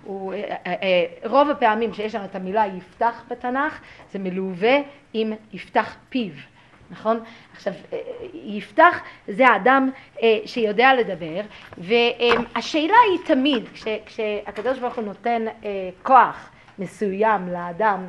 רוב הפעמים שיש לנו את המילה יפתח בתנ"ך, זה מלווה עם יפתח פיו. נכון? עכשיו, יפתח זה האדם שיודע לדבר, והשאלה היא תמיד, כשהקדוש ברוך הוא נותן כוח מסוים לאדם,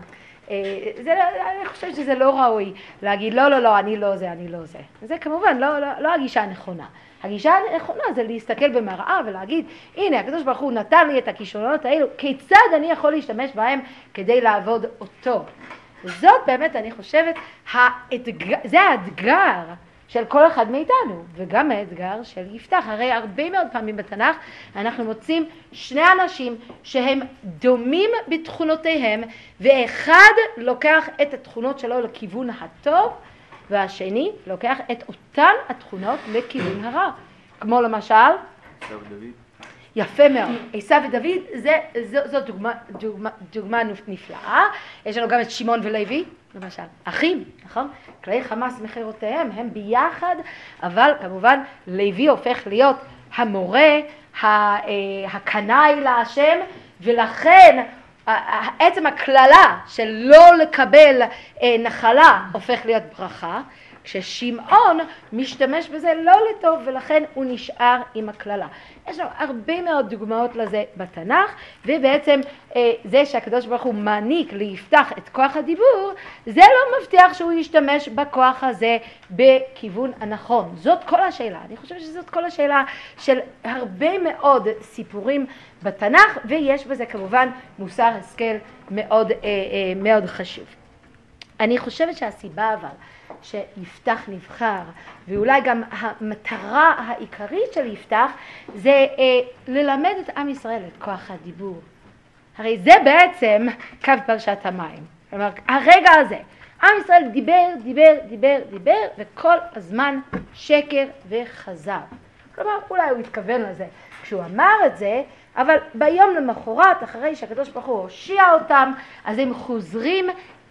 אני חושבת שזה לא ראוי להגיד לא, אני לא זה, אני לא זה. זה כמובן לא הגישה הנכונה. הגישה הנכונה זה להסתכל במראה ולהגיד, הנה, הקדוש ברוך הוא נתן לי את הכישרונות האלו, כיצד אני יכול להשתמש בהם כדי לעבוד אותו? זאת באמת, אני חושבת, זה האתגר של כל אחד מאיתנו, וגם האתגר של יפתח. הרי הרבה מאוד פעמים בתנ"ך אנחנו מוצאים שני אנשים שהם דומים בתכונותיהם, ואחד לוקח את התכונות שלו לכיוון הטוב, והשני לוקח את אותן התכונות לכיוון הרע. כמו למשל, עשיו ודוד. יפה מאוד. עשיו ודוד, זו דוגמה נפלאה. יש לנו גם את שמעון ולוי, למשל, אחים, נכון? כלי חמאס מחירותיהם, הם ביחד, אבל כמובן לוי הופך להיות המורה, הקנאי להשם, ולכן עצם הכללה של לא לקבל נחלה הופך להיות ברכה, כששמעון משתמש בזה לא לטוב ולכן הוא נשאר עם הכללה. יש לנו הרבה מאוד דוגמאות לזה בתנ"ך, ובעצם זה שהקדוש ברוך הוא מעניק ליפתח את כוח הדיבור, זה לא מבטיח שהוא ישתמש בכוח הזה בכיוון הנכון. זאת כל השאלה. אני חושבת שזאת כל השאלה של הרבה מאוד סיפורים בתנ"ך, ויש בזה כמובן מוסר השכל מאוד מאוד חשוב. אני חושבת שהסיבה אבל שיפתח נבחר, ואולי גם המטרה העיקרית של יפתח, זה ללמד את עם ישראל את כוח הדיבור. הרי זה בעצם קו פרשת המים. כלומר, הרגע הזה, עם ישראל דיבר, וכל הזמן שקר וכזב. כלומר, אולי הוא התכוון לזה כשהוא אמר את זה, אבל ביום למחרת, אחרי שהקדוש ברוך הוא הושיע אותם, אז הם חוזרים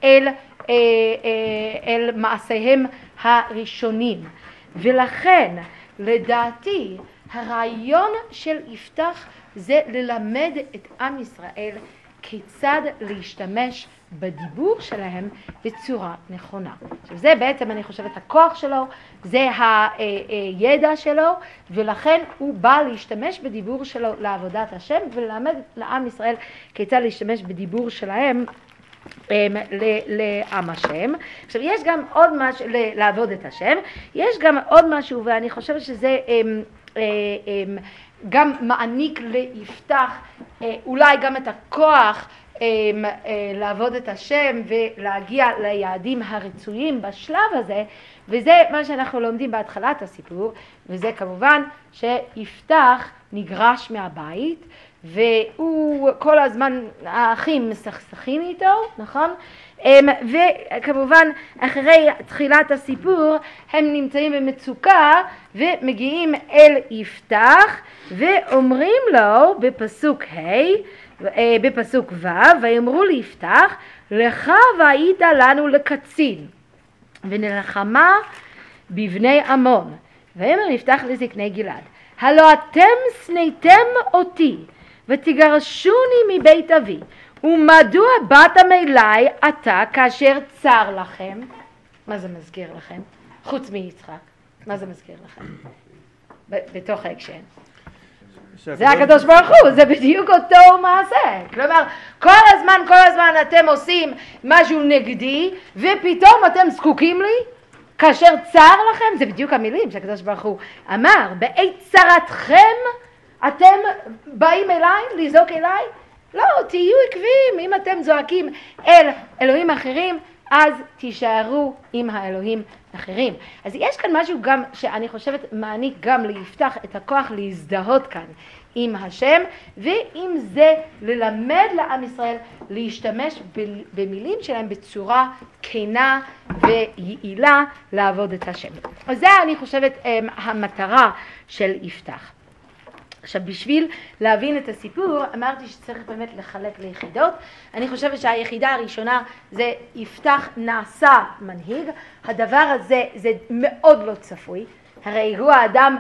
אל מעשיהם הראשונים. ולכן, לדעתי, הרעיון של יפתח זה ללמד את עם ישראל כיצד להשתמש בדיבור שלהם בצורה נכונה. עכשיו זה בעצם אני חושבת הכוח שלו, זה הידע שלו, ולכן הוא בא להשתמש בדיבור שלו לעבודת השם, וללמד לעם ישראל כיצד להשתמש בדיבור שלהם לעם השם. עכשיו יש גם עוד משהו, לעבוד את השם, יש גם עוד משהו, ואני חושבת שזה גם מעניק ליפתח אולי גם את הכוח לעבוד את השם ולהגיע ליעדים הרצויים בשלב הזה, וזה מה שאנחנו לומדים בהתחלת הסיפור, וזה כמובן שיפתח נגרש מהבית, והוא כל הזמן, האחים מסכסכים איתו, נכון? וכמובן אחרי תחילת הסיפור הם נמצאים במצוקה ומגיעים אל יפתח ואומרים לו בפסוק בפסוק ו', ויאמרו ליפתח, לך והיית לנו לקצין ונלחמה בבני עמון. ויאמר יפתח לזקני גלעד, הלא אתם שנאתם אותי ותגרשוני מבית אבי, ומדוע באתם אליי אתה כאשר צר לכם? מה זה מזכיר לכם? חוץ מיצחק, מה זה מזכיר לכם? בתוך ההקשר. זה הקדוש ברוך הוא, זה בדיוק אותו מעשה. כלומר, כל הזמן אתם עושים משהו נגדי, ופתאום אתם זקוקים לי, כאשר צר לכם, זה בדיוק המילים שהקדוש ברוך הוא אמר, בעת צרתכם אתם באים אליי, לזעוק אליי? לא, תהיו עקביים, אם אתם זועקים אל אלוהים אחרים, אז תישארו עם האלוהים אחרים. אז יש כאן משהו גם שאני חושבת מעניק גם ליפתח את הכוח להזדהות כאן עם השם, ועם זה ללמד לעם ישראל להשתמש במילים שלהם בצורה כנה ויעילה לעבוד את השם. אז זה אני חושבת המטרה של יפתח. עכשיו בשביל להבין את הסיפור אמרתי שצריך באמת לחלק ליחידות. אני חושבת שהיחידה הראשונה זה יפתח נעשה מנהיג. הדבר הזה זה מאוד לא צפוי, הרי הוא האדם,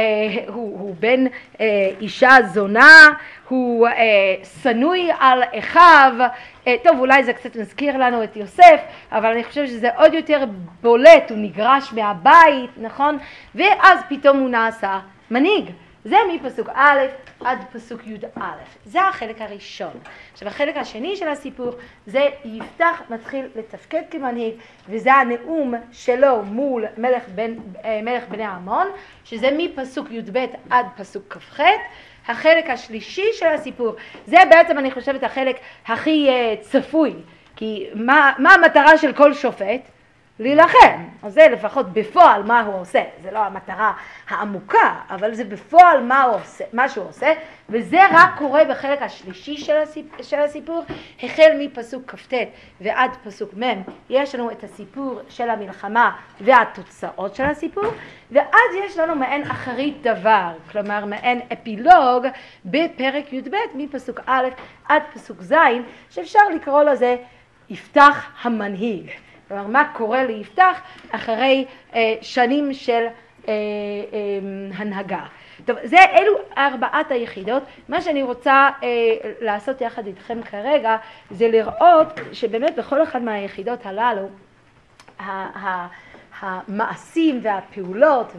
הוא בן אישה זונה, הוא סנוי על אחיו. טוב, אולי זה קצת מזכיר לנו את יוסף, אבל אני חושבת שזה עוד יותר בולט, הוא נגרש מהבית, נכון? ואז פתאום הוא נעשה מנהיג. זה מפסוק א' עד פסוק י' א', זה החלק הראשון. עכשיו החלק השני של הסיפור זה יפתח מתחיל לתפקד כמנהיג, וזה הנאום שלו מול מלך בני עמון, שזה מפסוק י' עד פסוק כ"ח. החלק השלישי של הסיפור זה בעצם אני חושבת החלק הכי צפוי, כי מה המטרה של כל שופט? להילחם. אז זה לפחות בפועל מה הוא עושה, זה לא המטרה העמוקה, אבל זה בפועל מה שהוא עושה, וזה רק קורה בחלק השלישי של הסיפור. החל מפסוק כ"ט ועד פסוק מ' יש לנו את הסיפור של המלחמה והתוצאות של הסיפור, ואז יש לנו מעין אחרית דבר, כלומר מעין אפילוג בפרק י"ב מפסוק א' עד פסוק ז', שאפשר לקרוא לזה יפתח המנהיג. כלומר, מה קורה ליפתח אחרי שנים של הנהגה. טוב, אלו 4 היחידות. מה שאני רוצה לעשות יחד איתכם כרגע, זה לראות שבאמת בכל אחד מהיחידות הללו, המעשים והפעולות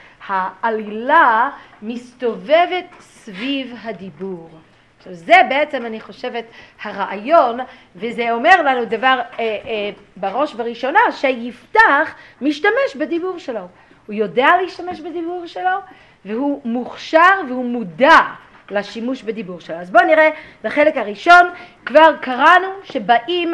והעלילה מסתובבת סביב הדיבור. עכשיו זה בעצם אני חושבת הרעיון, וזה אומר לנו דבר בראש וראשונה, שיפתח משתמש בדיבור שלו. הוא יודע להשתמש בדיבור שלו, והוא מוכשר והוא מודע לשימוש בדיבור שלו. אז בואו נראה בחלק הראשון, כבר קראנו שבאים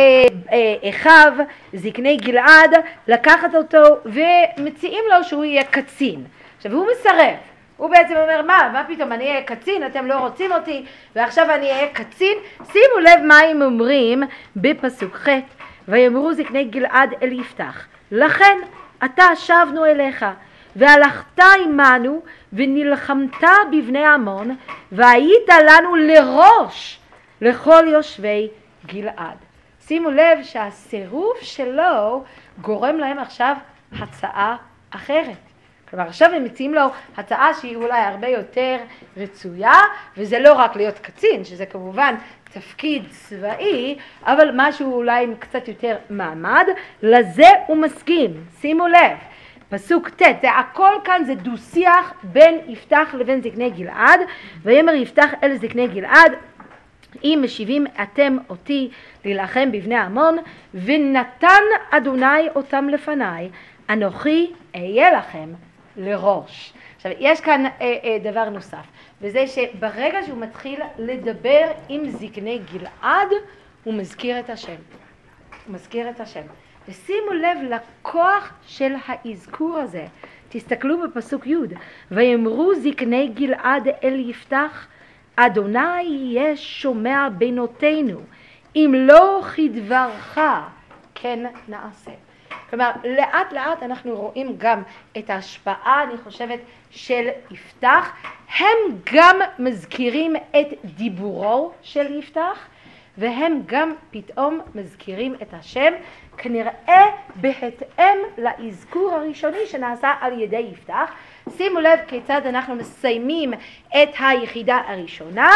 אחיו, זקני גלעד, לקחת אותו ומציעים לו שהוא יהיה קצין. עכשיו הוא מסרב, הוא בעצם אומר מה פתאום אני אהיה קצין, אתם לא רוצים אותי ועכשיו אני אהיה קצין. שימו לב מה הם אומרים בפסוק ח', ויאמרו זקני גלעד אל יפתח, לכן אתה שבנו אליך והלכת עמנו ונלחמת בבני עמון והיית לנו לראש לכל יושבי גלעד. שימו לב שהסירוב שלו גורם להם עכשיו הצעה אחרת. כלומר עכשיו הם מציעים לו הצעה שהיא אולי הרבה יותר רצויה, וזה לא רק להיות קצין, שזה כמובן תפקיד צבאי, אבל משהו אולי עם קצת יותר מעמד, לזה הוא מסכים. שימו לב, פסוק ט', זה הכל כאן זה דו שיח בין יפתח לבין זקני גלעד, ויאמר יפתח אל זקני גלעד, אם משיבים אתם אותי להילחם בבני עמון, ונתן אדוני אותם לפניי, אנוכי אהיה לכם לראש. עכשיו יש כאן דבר נוסף, וזה שברגע שהוא מתחיל לדבר עם זקני גלעד, הוא מזכיר את השם. הוא מזכיר את השם. ושימו לב לכוח של האזכור הזה. תסתכלו בפסוק י', ויאמרו זקני גלעד אל יפתח, אדוני יהיה שומע בינותינו, אם לא כדברך כן נעשה. כלומר, לאט לאט אנחנו רואים גם את ההשפעה, אני חושבת, של יפתח. הם גם מזכירים את דיבורו של יפתח, והם גם פתאום מזכירים את השם, כנראה בהתאם לאזכור הראשוני שנעשה על ידי יפתח. שימו לב כיצד אנחנו מסיימים את היחידה הראשונה,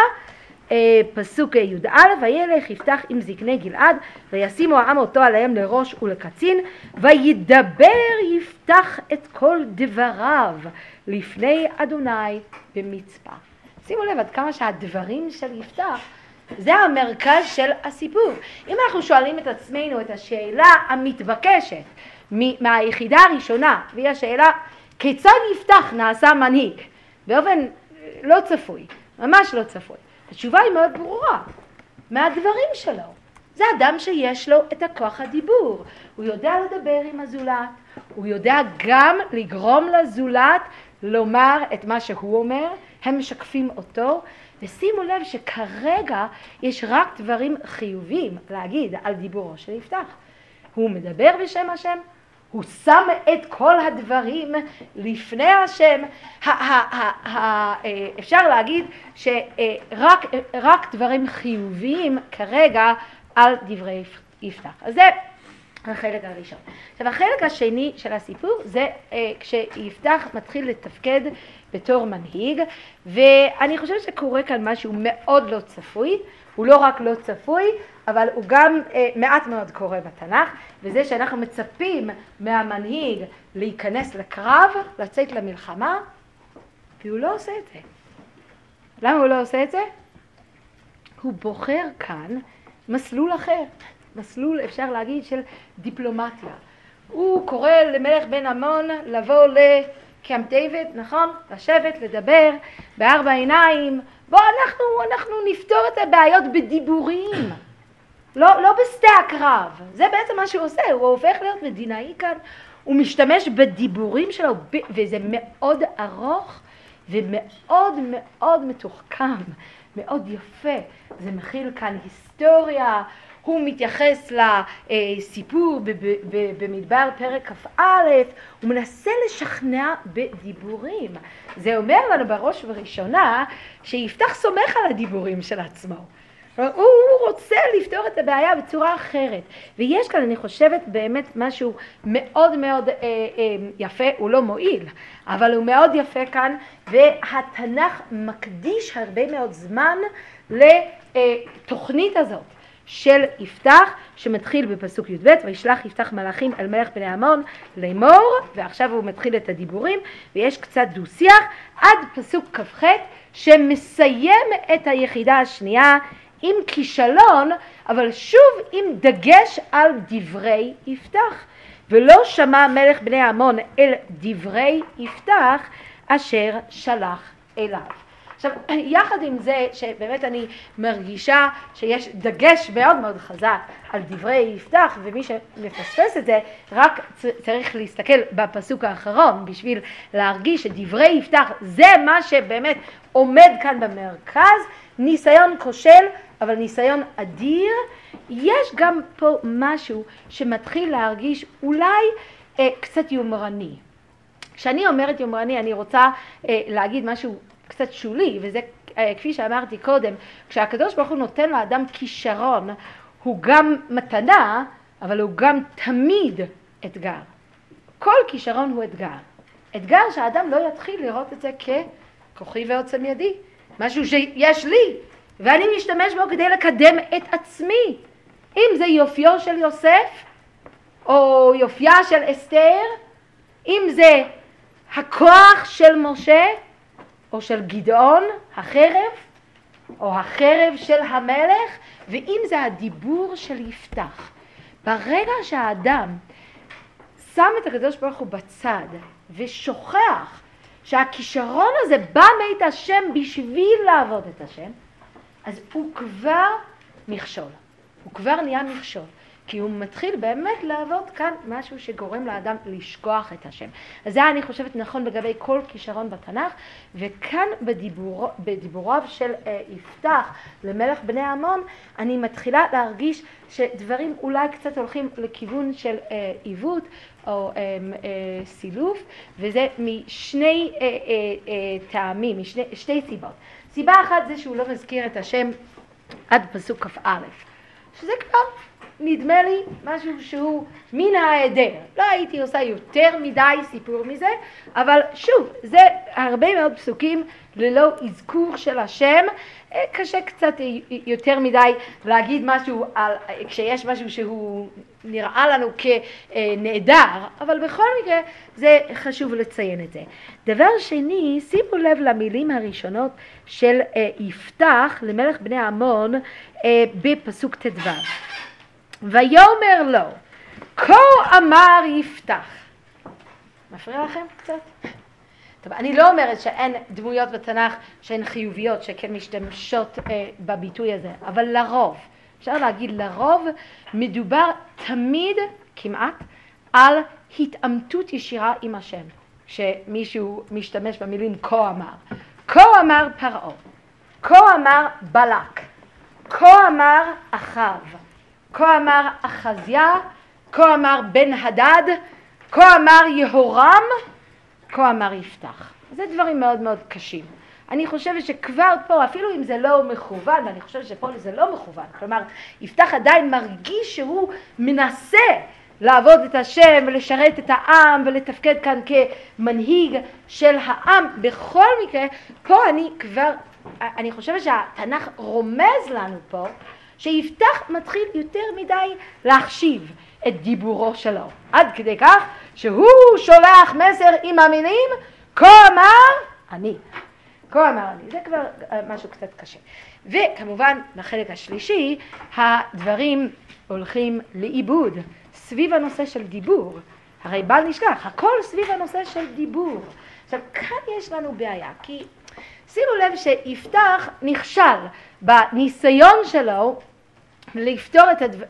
פסוק י"א, וילך יפתח עם זקני גלעד, וישימו העם אותו עליהם לראש ולקצין, וידבר יפתח את כל דבריו לפני אדוני במצפה. שימו לב עד כמה שהדברים של יפתח זה המרכז של הסיפור. אם אנחנו שואלים את עצמנו את השאלה המתבקשת מהיחידה הראשונה, והיא השאלה כיצד יפתח נעשה מנהיג באופן לא צפוי, ממש לא צפוי, התשובה היא מאוד ברורה, מהדברים שלו. זה אדם שיש לו את הכוח הדיבור, הוא יודע לדבר עם הזולת, הוא יודע גם לגרום לזולת לומר את מה שהוא אומר, הם משקפים אותו, ושימו לב שכרגע יש רק דברים חיוביים להגיד על דיבורו של יפתח. הוא מדבר בשם השם, הוא שם את כל הדברים לפני השם, אפשר להגיד שרק דברים חיוביים כרגע על דברי יפתח. אז זה החלק הראשון. עכשיו החלק השני של הסיפור זה כשיפתח מתחיל לתפקד בתור מנהיג, ואני חושבת שקורה כאן משהו מאוד לא צפוי. הוא לא רק לא צפוי, אבל הוא גם מעט מאוד קורה בתנ"ך, וזה שאנחנו מצפים מהמנהיג להיכנס לקרב, לצאת למלחמה, והוא לא עושה את זה. למה הוא לא עושה את זה? הוא בוחר כאן מסלול אחר, מסלול אפשר להגיד של דיפלומטיה. הוא קורא למלך בן עמון לבוא לקמפ דיוויד, נכון? לשבת, לדבר בארבע עיניים, בוא אנחנו נפתור את הבעיות בדיבורים, לא בשדה הקרב. זה בעצם מה שהוא עושה, הוא הופך להיות מדינאי כאן, הוא משתמש בדיבורים שלו, וזה מאוד ארוך ומאוד מאוד מתוחכם, מאוד יפה. זה מכיל כאן היסטוריה, הוא מתייחס לסיפור במדבר פרק כ"א, הוא מנסה לשכנע בדיבורים. זה אומר לנו בראש וראשונה שיפתח סומך על הדיבורים של עצמו. הוא רוצה לפתור את הבעיה בצורה אחרת. ויש כאן, אני חושבת, באמת משהו מאוד מאוד יפה, הוא לא מועיל, אבל הוא מאוד יפה כאן, והתנ"ך מקדיש הרבה מאוד זמן לתוכנית הזאת של יפתח, שמתחיל בפסוק י"ב, וישלח יפתח מלאכים אל מלך בני עמון לאמור, ועכשיו הוא מתחיל את הדיבורים, ויש קצת דו-שיח, עד פסוק כ"ח, שמסיים את היחידה השנייה עם כישלון, אבל שוב עם דגש על דברי יפתח. ולא שמע מלך בני עמון אל דברי יפתח אשר שלח אליו. עכשיו, יחד עם זה שבאמת אני מרגישה שיש דגש מאוד מאוד חזק על דברי יפתח, ומי שמפספס את זה רק צריך להסתכל בפסוק האחרון בשביל להרגיש שדברי יפתח זה מה שבאמת עומד כאן במרכז, ניסיון כושל, אבל ניסיון אדיר. יש גם פה משהו שמתחיל להרגיש אולי קצת יומרני. כשאני אומרת יומרני, אני רוצה להגיד משהו קצת שולי, וזה כפי שאמרתי קודם, כשהקדוש ברוך הוא נותן לאדם כישרון, הוא גם מתנה, אבל הוא גם תמיד אתגר. כל כישרון הוא אתגר. אתגר שהאדם לא יתחיל לראות את זה ככוחי ועוצם ידי, משהו שיש לי, ואני משתמש בו כדי לקדם את עצמי. אם זה יופיו של יוסף, או יופייה של אסתר, אם זה הכוח של משה, או של גדעון, החרב, או החרב של המלך, ואם זה הדיבור של יפתח. ברגע שהאדם שם את הקדוש ברוך הוא בצד, ושוכח שהכישרון הזה בא מאת השם בשביל לעבוד את השם, אז הוא כבר מכשול. הוא כבר נהיה מכשול. כי הוא מתחיל באמת לעבוד כאן משהו שגורם לאדם לשכוח את השם. אז זה אני חושבת נכון לגבי כל כישרון בתנ"ך, וכאן בדיבוריו של יפתח למלך בני עמון, אני מתחילה להרגיש שדברים אולי קצת הולכים לכיוון של עיוות או סילוף, וזה משני טעמים, משתי סיבות. סיבה אחת זה שהוא לא מזכיר את השם עד פסוק כ"א, שזה כבר נדמה לי משהו שהוא מן ההיעדר. לא הייתי עושה יותר מדי סיפור מזה, אבל שוב, זה הרבה מאוד פסוקים ללא אזכור של השם. קשה קצת יותר מדי להגיד משהו כשיש משהו שהוא נראה לנו כנהדר, אבל בכל מקרה זה חשוב לציין את זה. דבר שני, שימו לב למילים הראשונות של יפתח למלך בני עמון בפסוק ט"ו. ויאמר לו, כה אמר יפתח. מפריע לכם קצת? טוב, אני לא אומרת שאין דמויות בתנ"ך שהן חיוביות, שכן משתמשות בביטוי הזה, אבל לרוב, אפשר להגיד לרוב, מדובר תמיד, כמעט, על התעמתות ישירה עם השם, שמישהו משתמש במילים כה אמר. כה אמר פרעה, כה אמר בלק, כה אמר אחאב, כה אמר אחזיה, כה אמר בן הדד, כה אמר יהורם, כה אמר יפתח. זה דברים מאוד מאוד קשים. אני חושבת שכבר פה, אפילו אם זה לא מכוון, ואני חושבת שפה זה לא מכוון, כלומר, יפתח עדיין מרגיש שהוא מנסה לעבוד את השם ולשרת את העם ולתפקד כאן כמנהיג של העם. בכל מקרה, פה אני חושבת שהתנ"ך רומז לנו פה, שיפתח מתחיל יותר מדי להחשיב את דיבורו שלו. עד כדי כך שהוא שולח מסר עם המילים, כה אמר אני. כה אמר אני. זה כבר משהו קצת קשה. וכמובן, בחלק השלישי, הדברים הולכים לאיבוד סביב הנושא של דיבור. הרי בל נשכח, הכל סביב הנושא של דיבור. עכשיו, כאן יש לנו בעיה, כי שימו לב שיפתח נכשל בניסיון שלו לפתור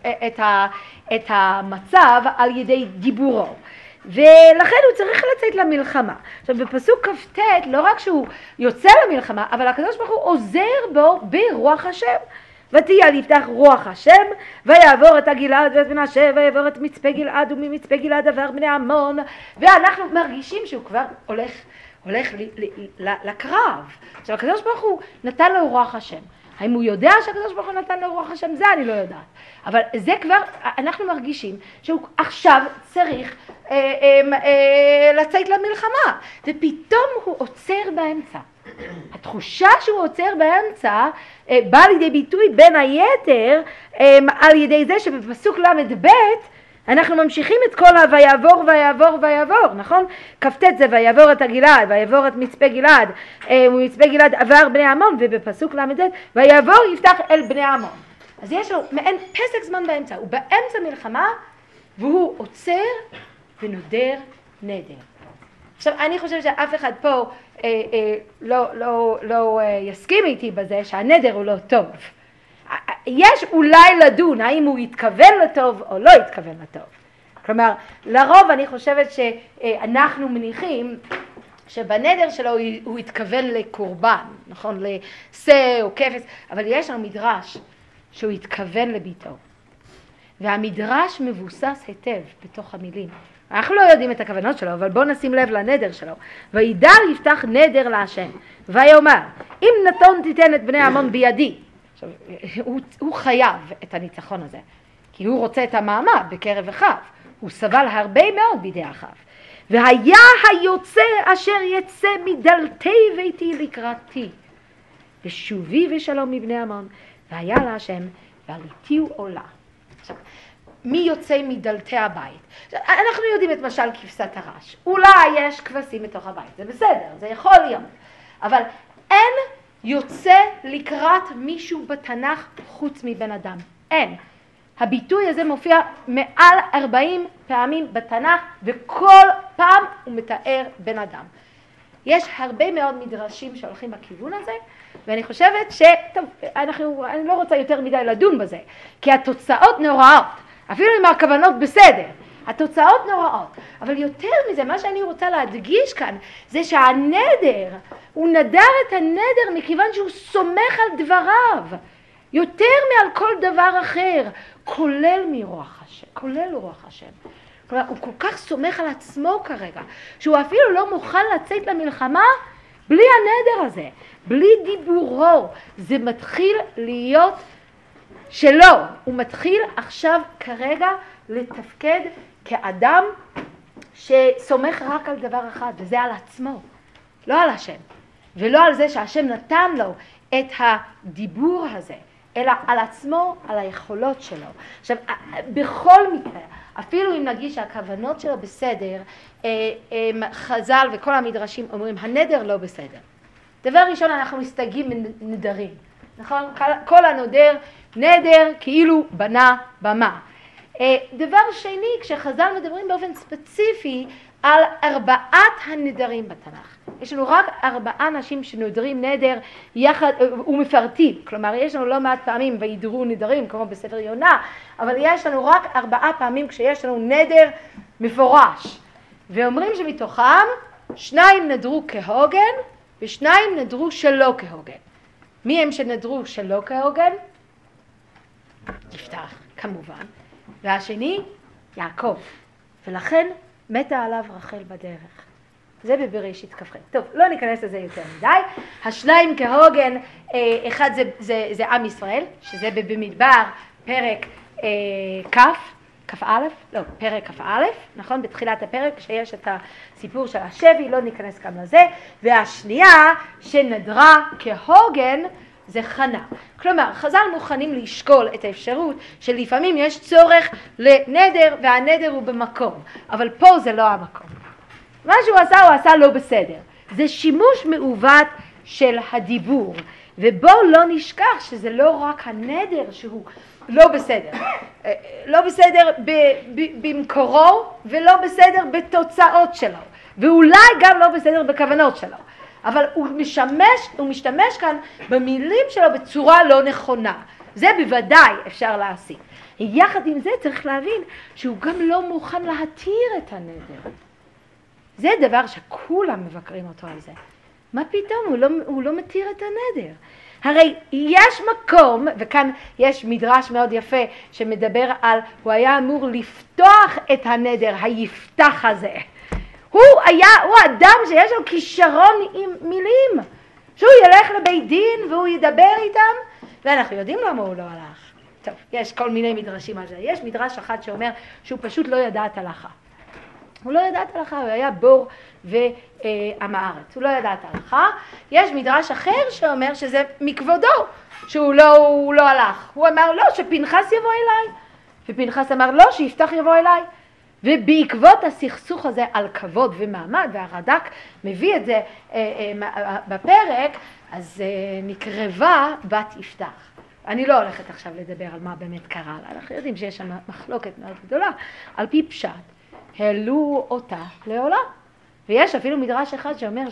את המצב על ידי דיבורו, ולכן הוא צריך לצאת למלחמה. עכשיו בפסוק כ"ט, לא רק שהוא יוצא למלחמה, אבל הקדוש ברוך הוא עוזר בו ברוח השם. ותהיה על יפתח רוח השם, ויעבור את הגלעד ואת מנשה, ויעבור את מצפה גלעד, וממצפה גלעד עבר בני עמון, ואנחנו מרגישים שהוא כבר הולך לקרב. עכשיו הקדוש ברוך הוא נתן לו רוח השם. האם הוא יודע שהקדוש ברוך הוא נתן לו רוח השם? זה אני לא יודעת. אבל זה כבר, אנחנו מרגישים שהוא עכשיו צריך לצאת למלחמה, ופתאום הוא עוצר באמצע. התחושה שהוא עוצר באמצע באה לידי ביטוי בין היתר על ידי זה שבפסוק ל"ב אנחנו ממשיכים את כל ויעבור ויעבור ויעבור, נכון? כ"ט זה ויעבור את הגלעד, ויעבור את מצפה גלעד, ומצפה גלעד עבר בני עמון, ובפסוק ל"ד ויעבור יפתח אל בני עמון. אז יש לו מעין פסק זמן באמצע, הוא באמצע מלחמה והוא עוצר ונודר נדר. עכשיו אני חושבת שאף אחד פה לא יסכים איתי בזה שהנדר הוא לא טוב. יש אולי לדון האם הוא התכוון לטוב או לא התכוון לטוב. כלומר, לרוב אני חושבת שאנחנו מניחים שבנדר שלו הוא התכוון לקורבן, נכון? לשה או כפס, אבל יש לנו מדרש שהוא התכוון לביתו. והמדרש מבוסס היטב בתוך המילים. אנחנו לא יודעים את הכוונות שלו, אבל בואו נשים לב לנדר שלו. וידר יפתח נדר להשם, ויאמר, אם נתון תיתן את בני עמון בידי. עכשיו, הוא חייב את הניצחון הזה, כי הוא רוצה את המעמד בקרב אחיו. הוא סבל הרבה מאוד בידי אחיו. והיה היוצא אשר יצא מדלתי ביתי לקראתי, ושובי ושלום מבני עמון, והיה להשם, ועליתיהו עולה. עכשיו, מי יוצא מדלתי הבית? אנחנו יודעים את משל כבשת הרש. אולי יש כבשים בתוך הבית, זה בסדר, זה יכול להיות. אבל אין יוצא לקראת מישהו בתנ"ך חוץ מבן אדם. אין. הביטוי הזה מופיע מעל 40 פעמים בתנ"ך, וכל פעם הוא מתאר בן אדם. יש הרבה מאוד מדרשים שהולכים בכיוון הזה, ואני חושבת טוב, אני לא רוצה יותר מדי לדון בזה, כי התוצאות נוראות. אפילו אם הכוונות בסדר, התוצאות נוראות. אבל יותר מזה, מה שאני רוצה להדגיש כאן, זה שהנדר, הוא נדר את הנדר מכיוון שהוא סומך על דבריו, יותר מעל כל דבר אחר, כולל מרוח השם, כולל רוח השם. כלומר, הוא כל כך סומך על עצמו כרגע, שהוא אפילו לא מוכן לצאת למלחמה בלי הנדר הזה, בלי דיבורו. זה מתחיל להיות שלא, הוא מתחיל עכשיו כרגע לתפקד כאדם שסומך רק על דבר אחד, וזה על עצמו, לא על השם, ולא על זה שהשם נתן לו את הדיבור הזה, אלא על עצמו, על היכולות שלו. עכשיו, בכל מקרה, אפילו אם נגיד שהכוונות שלו בסדר, חז"ל וכל המדרשים אומרים, הנדר לא בסדר. דבר ראשון, אנחנו מסתייגים מנדרים, נכון? כל הנודר, נדר כאילו בנה במה. דבר שני, כשחז"ל מדברים באופן ספציפי על 4 הנדרים בתנ"ך. יש לנו רק 4 אנשים שנודרים נדר יחד ומפרטים. כלומר, יש לנו לא מעט פעמים וידרו נדרים, כמו בספר יונה, אבל יש לנו רק 4 פעמים כשיש לנו נדר מפורש. ואומרים שמתוכם 2 נדרו כהוגן ו2 נדרו שלא כהוגן. מי הם שנדרו שלא כהוגן? יפתח, כמובן. והשני, יעקב. ולכן מתה עליו רחל בדרך. זה בבראשית כ"ח. טוב, לא ניכנס לזה יותר מדי. השניים כהוגן, אחד זה עם ישראל, שזה במדבר פרק כ"א, לא, פרק כ"א, נכון? בתחילת הפרק שיש את הסיפור של השבי, לא ניכנס גם לזה. והשנייה שנדרה כהוגן זה חנה. כלומר, חז"ל מוכנים לשקול את האפשרות שלפעמים יש צורך לנדר והנדר הוא במקום, אבל פה זה לא המקום. מה שהוא עשה, הוא עשה לא בסדר. זה שימוש מעוות של הדיבור, ובוא לא נשכח שזה לא רק הנדר שהוא לא בסדר. לא בסדר במקורו ולא בסדר בתוצאות שלו, ואולי גם לא בסדר בכוונות שלו. אבל הוא משתמש כאן במילים שלו בצורה לא נכונה. זה בוודאי אפשר להשיג. יחד עם זה צריך להבין שהוא גם לא מוכן להתיר את הנדר. זה דבר שכולם מבקרים אותו על זה. מה פתאום? הוא לא מתיר את הנדר. הרי יש מקום, וכאן יש מדרש מאוד יפה שמדבר על, הוא היה אמור לפתוח את הנדר, היפתח הזה. הוא אדם שיש לו כישרון עם מילים, שהוא ילך לבית דין והוא ידבר איתם, ואנחנו יודעים למה הוא לא הלך. טוב, יש כל מיני מדרשים על זה. יש מדרש אחד שאומר שהוא פשוט לא ידע את ההלכה. הוא לא ידע את ההלכה, הוא היה בור ועם הארץ. הוא לא ידע את ההלכה. יש מדרש אחר שאומר שזה מכבודו, שהוא לא הלך. הוא אמר לא, שפנחס יבוא אליי. ופנחס אמר לא, שיפתח יבוא אליי. ובעקבות הסכסוך הזה על כבוד ומעמד, והרד"ק מביא את זה בפרק, אז נקרבה בת יפתח. אני לא הולכת עכשיו לדבר על מה באמת קרה לה, אנחנו יודעים שיש שם מחלוקת מאוד גדולה. על פי פשט, העלו אותה לעולם. ויש אפילו מדרש אחד שאומר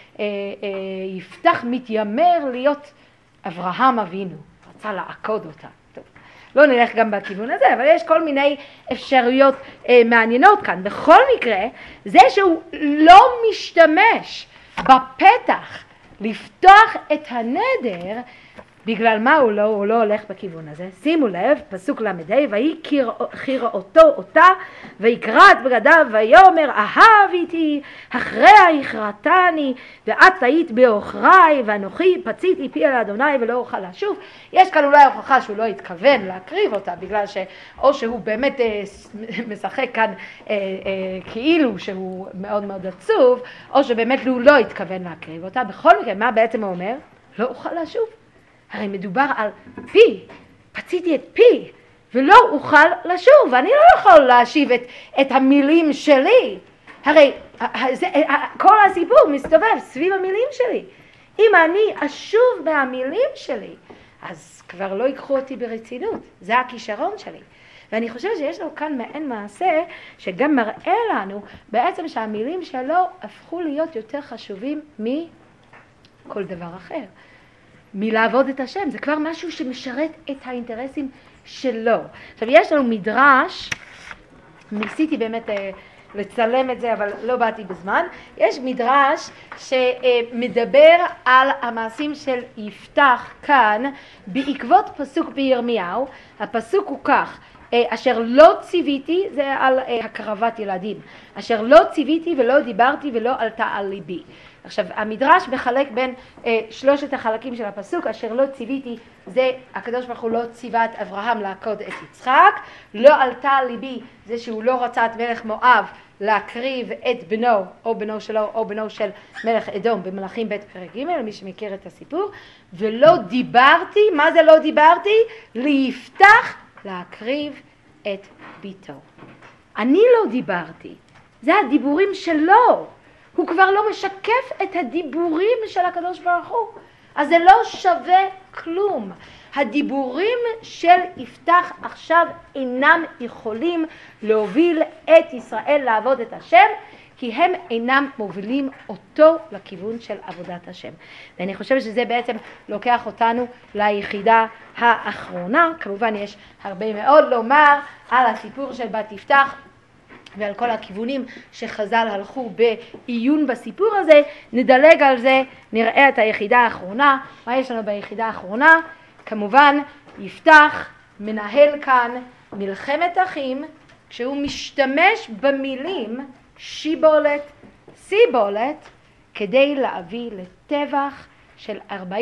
שיפתח מתיימר להיות אברהם אבינו, רצה לעקוד אותה. טוב, לא נלך גם בכיוון הזה, אבל יש כל מיני אפשרויות מעניינות כאן. בכל מקרה, זה שהוא לא משתמש בפתח לפתוח את הנדר, בגלל מה הוא לא הולך בכיוון הזה? שימו לב, פסוק למדי, ויהי כראותו אותה, ויקרע את בגדיו, ויאמר אהב איתי, אחריה הכרעתני, ואת היית בעוכריי, ואנוכי פציתי פי אל אדוני ולא אוכל לשוב. יש כאן אולי הוכחה שהוא לא התכוון להקריב אותה, בגלל או שהוא באמת משחק כאן כאילו שהוא מאוד מאוד עצוב, או שבאמת הוא לא התכוון להקריב אותה. בכל מקרה, מה בעצם הוא אומר? לא אוכל לשוב. הרי מדובר על פי, פציתי את פי, ולא אוכל לשוב, ואני לא יכול להשיב את המילים שלי. הרי כל הסיפור מסתובב סביב המילים שלי. אם אני אשוב מהמילים שלי, אז כבר לא ייקחו אותי ברצינות. זה הכישרון שלי. ואני חושבת שיש לו כאן מעין מעשה שגם מראה לנו בעצם שהמילים שלו הפכו להיות יותר חשובים מכל דבר אחר. מלעבוד את השם, זה כבר משהו שמשרת את האינטרסים שלו. עכשיו יש לנו מדרש, ניסיתי באמת לצלם את זה אבל לא באתי בזמן, יש מדרש שמדבר על המעשים של יפתח כאן בעקבות פסוק בירמיהו. הפסוק הוא כך, אשר לא ציוויתי, זה על הקרבת ילדים, אשר לא ציוויתי ולא דיברתי ולא עלתה על ליבי. עכשיו המדרש מחלק בין שלושת החלקים של הפסוק. אשר לא ציוויתי זה הקדוש ברוך הוא לא ציווה את אברהם לעקוד את יצחק, לא עלתה על ליבי זה שהוא לא רצה את מלך מואב להקריב את בנו או בנו שלו או בנו של מלך אדום במלכים ב' פרק ג', מי שמכיר את הסיפור. ולא דיברתי, מה זה לא דיברתי? ליפתח להקריב את ביתו. אני לא דיברתי, זה הדיבורים שלו. הוא כבר לא משקף את הדיבורים של הקדוש ברוך הוא, אז זה לא שווה כלום. הדיבורים של יפתח עכשיו אינם יכולים להוביל את ישראל לעבוד את השם, כי הם אינם מובילים אותו לכיוון של עבודת השם. ואני חושבת שזה בעצם לוקח אותנו ליחידה האחרונה. כמובן יש הרבה מאוד לומר על הסיפור של בת יפתח ועל כל הכיוונים שחז"ל הלכו בעיון בסיפור הזה. נדלג על זה, נראה את היחידה האחרונה. מה יש לנו ביחידה האחרונה? כמובן יפתח מנהל כאן מלחמת אחים, כשהוא משתמש במילים שיבולת, סיבולת, כדי להביא לטבח של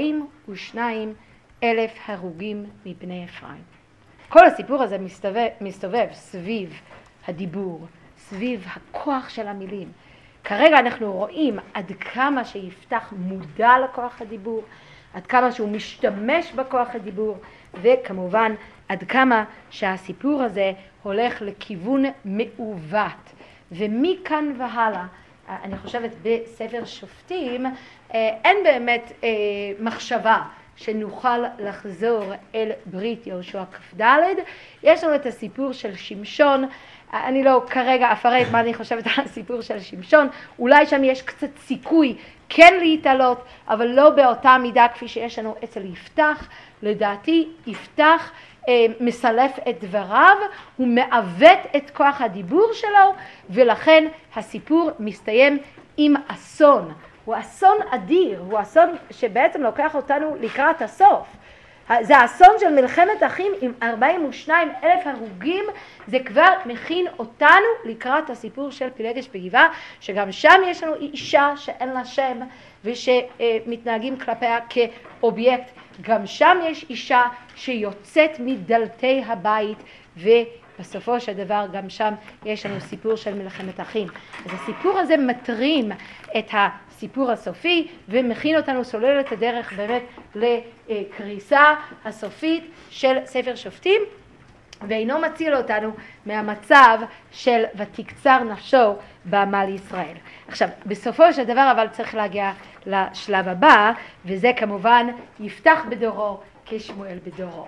42,000 הרוגים מבני אפרים. כל הסיפור הזה מסתובב סביב הדיבור, סביב הכוח של המילים. כרגע אנחנו רואים עד כמה שיפתח מודע לכוח הדיבור, עד כמה שהוא משתמש בכוח הדיבור, וכמובן עד כמה שהסיפור הזה הולך לכיוון מעוות. ומכאן והלאה, אני חושבת בספר שופטים, אין באמת מחשבה שנוכל לחזור אל ברית יהושע כ"ד. יש לנו את הסיפור של שמשון. אני לא כרגע אפרט מה אני חושבת על הסיפור של שמשון. אולי שם יש קצת סיכוי כן להתעלות, אבל לא באותה מידה כפי שיש לנו אצל יפתח. לדעתי יפתח מסלף את דבריו, הוא מעוות את כוח הדיבור שלו, ולכן הסיפור מסתיים עם אסון. הוא אסון אדיר, הוא אסון שבעצם לוקח אותנו לקראת הסוף. זה האסון של מלחמת אחים עם 42,000 הרוגים, זה כבר מכין אותנו לקראת הסיפור של פילגש בגבעה, שגם שם יש לנו אישה שאין לה שם ושמתנהגים כלפיה כאובייקט. גם שם יש אישה שיוצאת מדלתי הבית, ובסופו של דבר גם שם יש לנו סיפור של מלחמת אחים. אז הסיפור הזה מטרים את הסיפור הסופי ומכין אותנו, סולל את הדרך באמת לקריסה הסופית של ספר שופטים, ואינו מציל אותנו מהמצב של ותקצר נפשו בעמל ישראל. עכשיו, בסופו של דבר אבל צריך להגיע לשלב הבא, וזה כמובן יפתח בדורו כשמואל בדורו.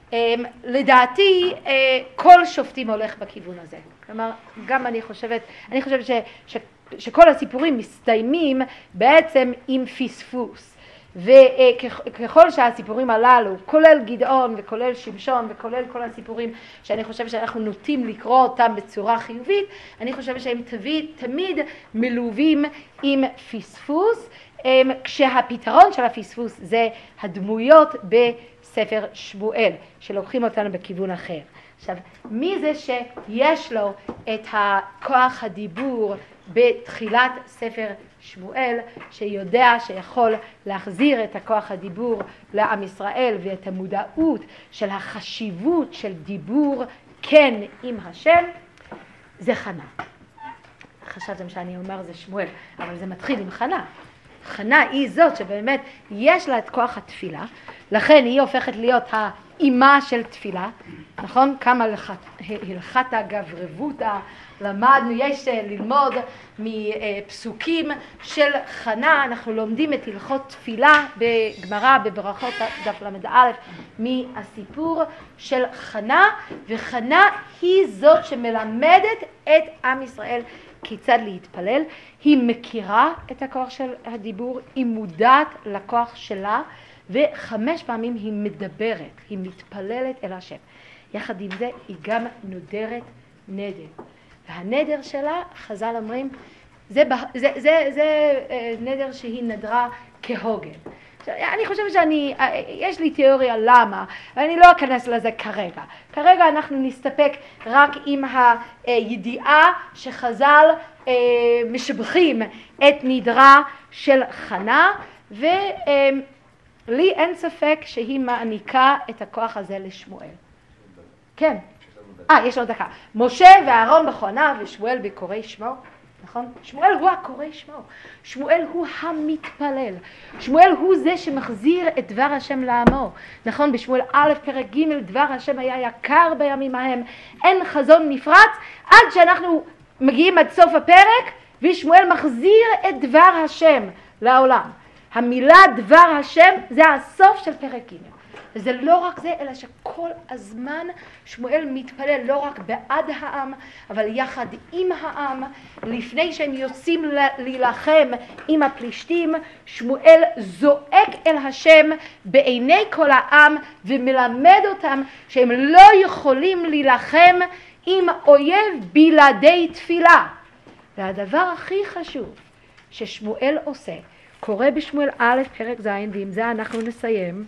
לדעתי כל שופטים הולך בכיוון הזה. כלומר, גם אני חושבת שכל הסיפורים מסתיימים בעצם עם פספוס. וככל שהסיפורים הללו, כולל גדעון וכולל שמשון וכולל כל הסיפורים שאני חושבת שאנחנו נוטים לקרוא אותם בצורה חיובית, אני חושבת שהם תמיד מלווים עם פספוס, כשהפתרון של הפספוס זה הדמויות בספר שמואל, שלוקחים אותנו בכיוון אחר. עכשיו, מי זה שיש לו את הכוח הדיבור בתחילת ספר שמואל, שיודע שיכול להחזיר את הכוח הדיבור לעם ישראל ואת המודעות של החשיבות של דיבור כן עם השם? זה חנה. חשבתם שאני אומר זה שמואל, אבל זה מתחיל עם חנה. חנה היא זאת שבאמת יש לה את כוח התפילה, לכן היא הופכת להיות האימה של תפילה, נכון? כמה הלכתה גברבותה למדנו, יש ללמוד מפסוקים של חנה, אנחנו לומדים את הלכות תפילה בגמרא בברכות דף למד א' מהסיפור של חנה, וחנה היא זאת שמלמדת את עם ישראל כיצד להתפלל. היא מכירה את הכוח של הדיבור, היא מודעת לכוח שלה, ו5 פעמים היא מדברת, היא מתפללת אל השם. יחד עם זה היא גם נודרת נדר. והנדר שלה, חז"ל אומרים, זה נדר שהיא נדרה כהוגן. אני חושבת יש לי תיאוריה למה, ואני לא אכנס לזה כרגע. כרגע אנחנו נסתפק רק עם הידיעה שחז"ל משבחים את נדרה של חנה, ולי אין ספק שהיא מעניקה את הכוח הזה לשמואל. כן. יש לו דקה. משה ואהרון בכהונה ושמואל בקוראי שמו, נכון? שמואל הוא הקורא שמו. שמואל הוא המתפלל. שמואל הוא זה שמחזיר את דבר השם לעמו. נכון? בשמואל א' פרק ג' דבר השם היה יקר בימים ההם. אין חזון נפרץ עד שאנחנו מגיעים עד סוף הפרק ושמואל מחזיר את דבר השם לעולם. המילה דבר השם זה הסוף של פרק ג'. וזה לא רק זה, אלא שכל הזמן שמואל מתפלל לא רק בעד העם, אבל יחד עם העם. לפני שהם יוצאים להילחם עם הפלישתים, שמואל זועק אל השם בעיני כל העם ומלמד אותם שהם לא יכולים להילחם עם אויב בלעדי תפילה. והדבר הכי חשוב ששמואל עושה, קורא בשמואל א' פרק ז', ועם זה אנחנו נסיים.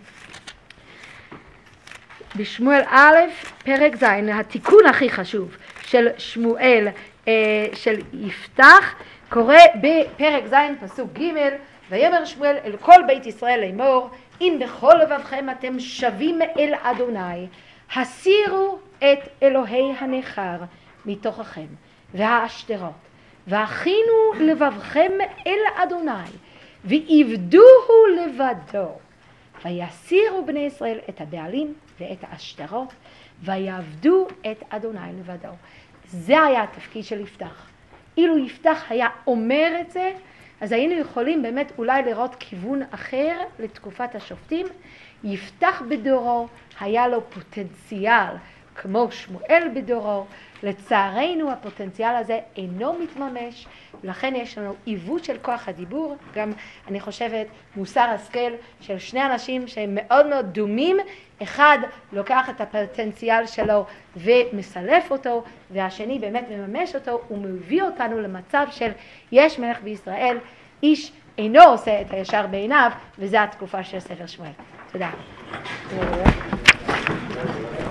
בשמואל א' פרק ז', התיקון הכי חשוב של שמואל של יפתח, קורא בפרק ז' פסוק ג', ויאמר שמואל אל כל בית ישראל לאמור, אם בכל לבבכם אתם שבים אל אדוני, הסירו את אלוהי הנכר מתוככם והאשתרות, והכינו לבבכם אל אדוני, ועבדוהו לבדו, ויסירו בני ישראל את הבעלים ואת האשתרות, ויעבדו את אדוני לבדו. זה היה התפקיד של יפתח. אילו יפתח היה אומר את זה, אז היינו יכולים באמת אולי לראות כיוון אחר לתקופת השופטים. יפתח בדורו היה לו פוטנציאל כמו שמואל בדורו. לצערנו הפוטנציאל הזה אינו מתממש, ולכן יש לנו עיוות של כוח הדיבור. גם אני חושבת מוסר השכל של שני אנשים שהם מאוד מאוד דומים, אחד לוקח את הפוטנציאל שלו ומסלף אותו, והשני באמת מממש אותו ומביא אותנו למצב של יש מלך בישראל, איש אינו עושה את הישר בעיניו, וזה התקופה של ספר שמואל. תודה. נראה.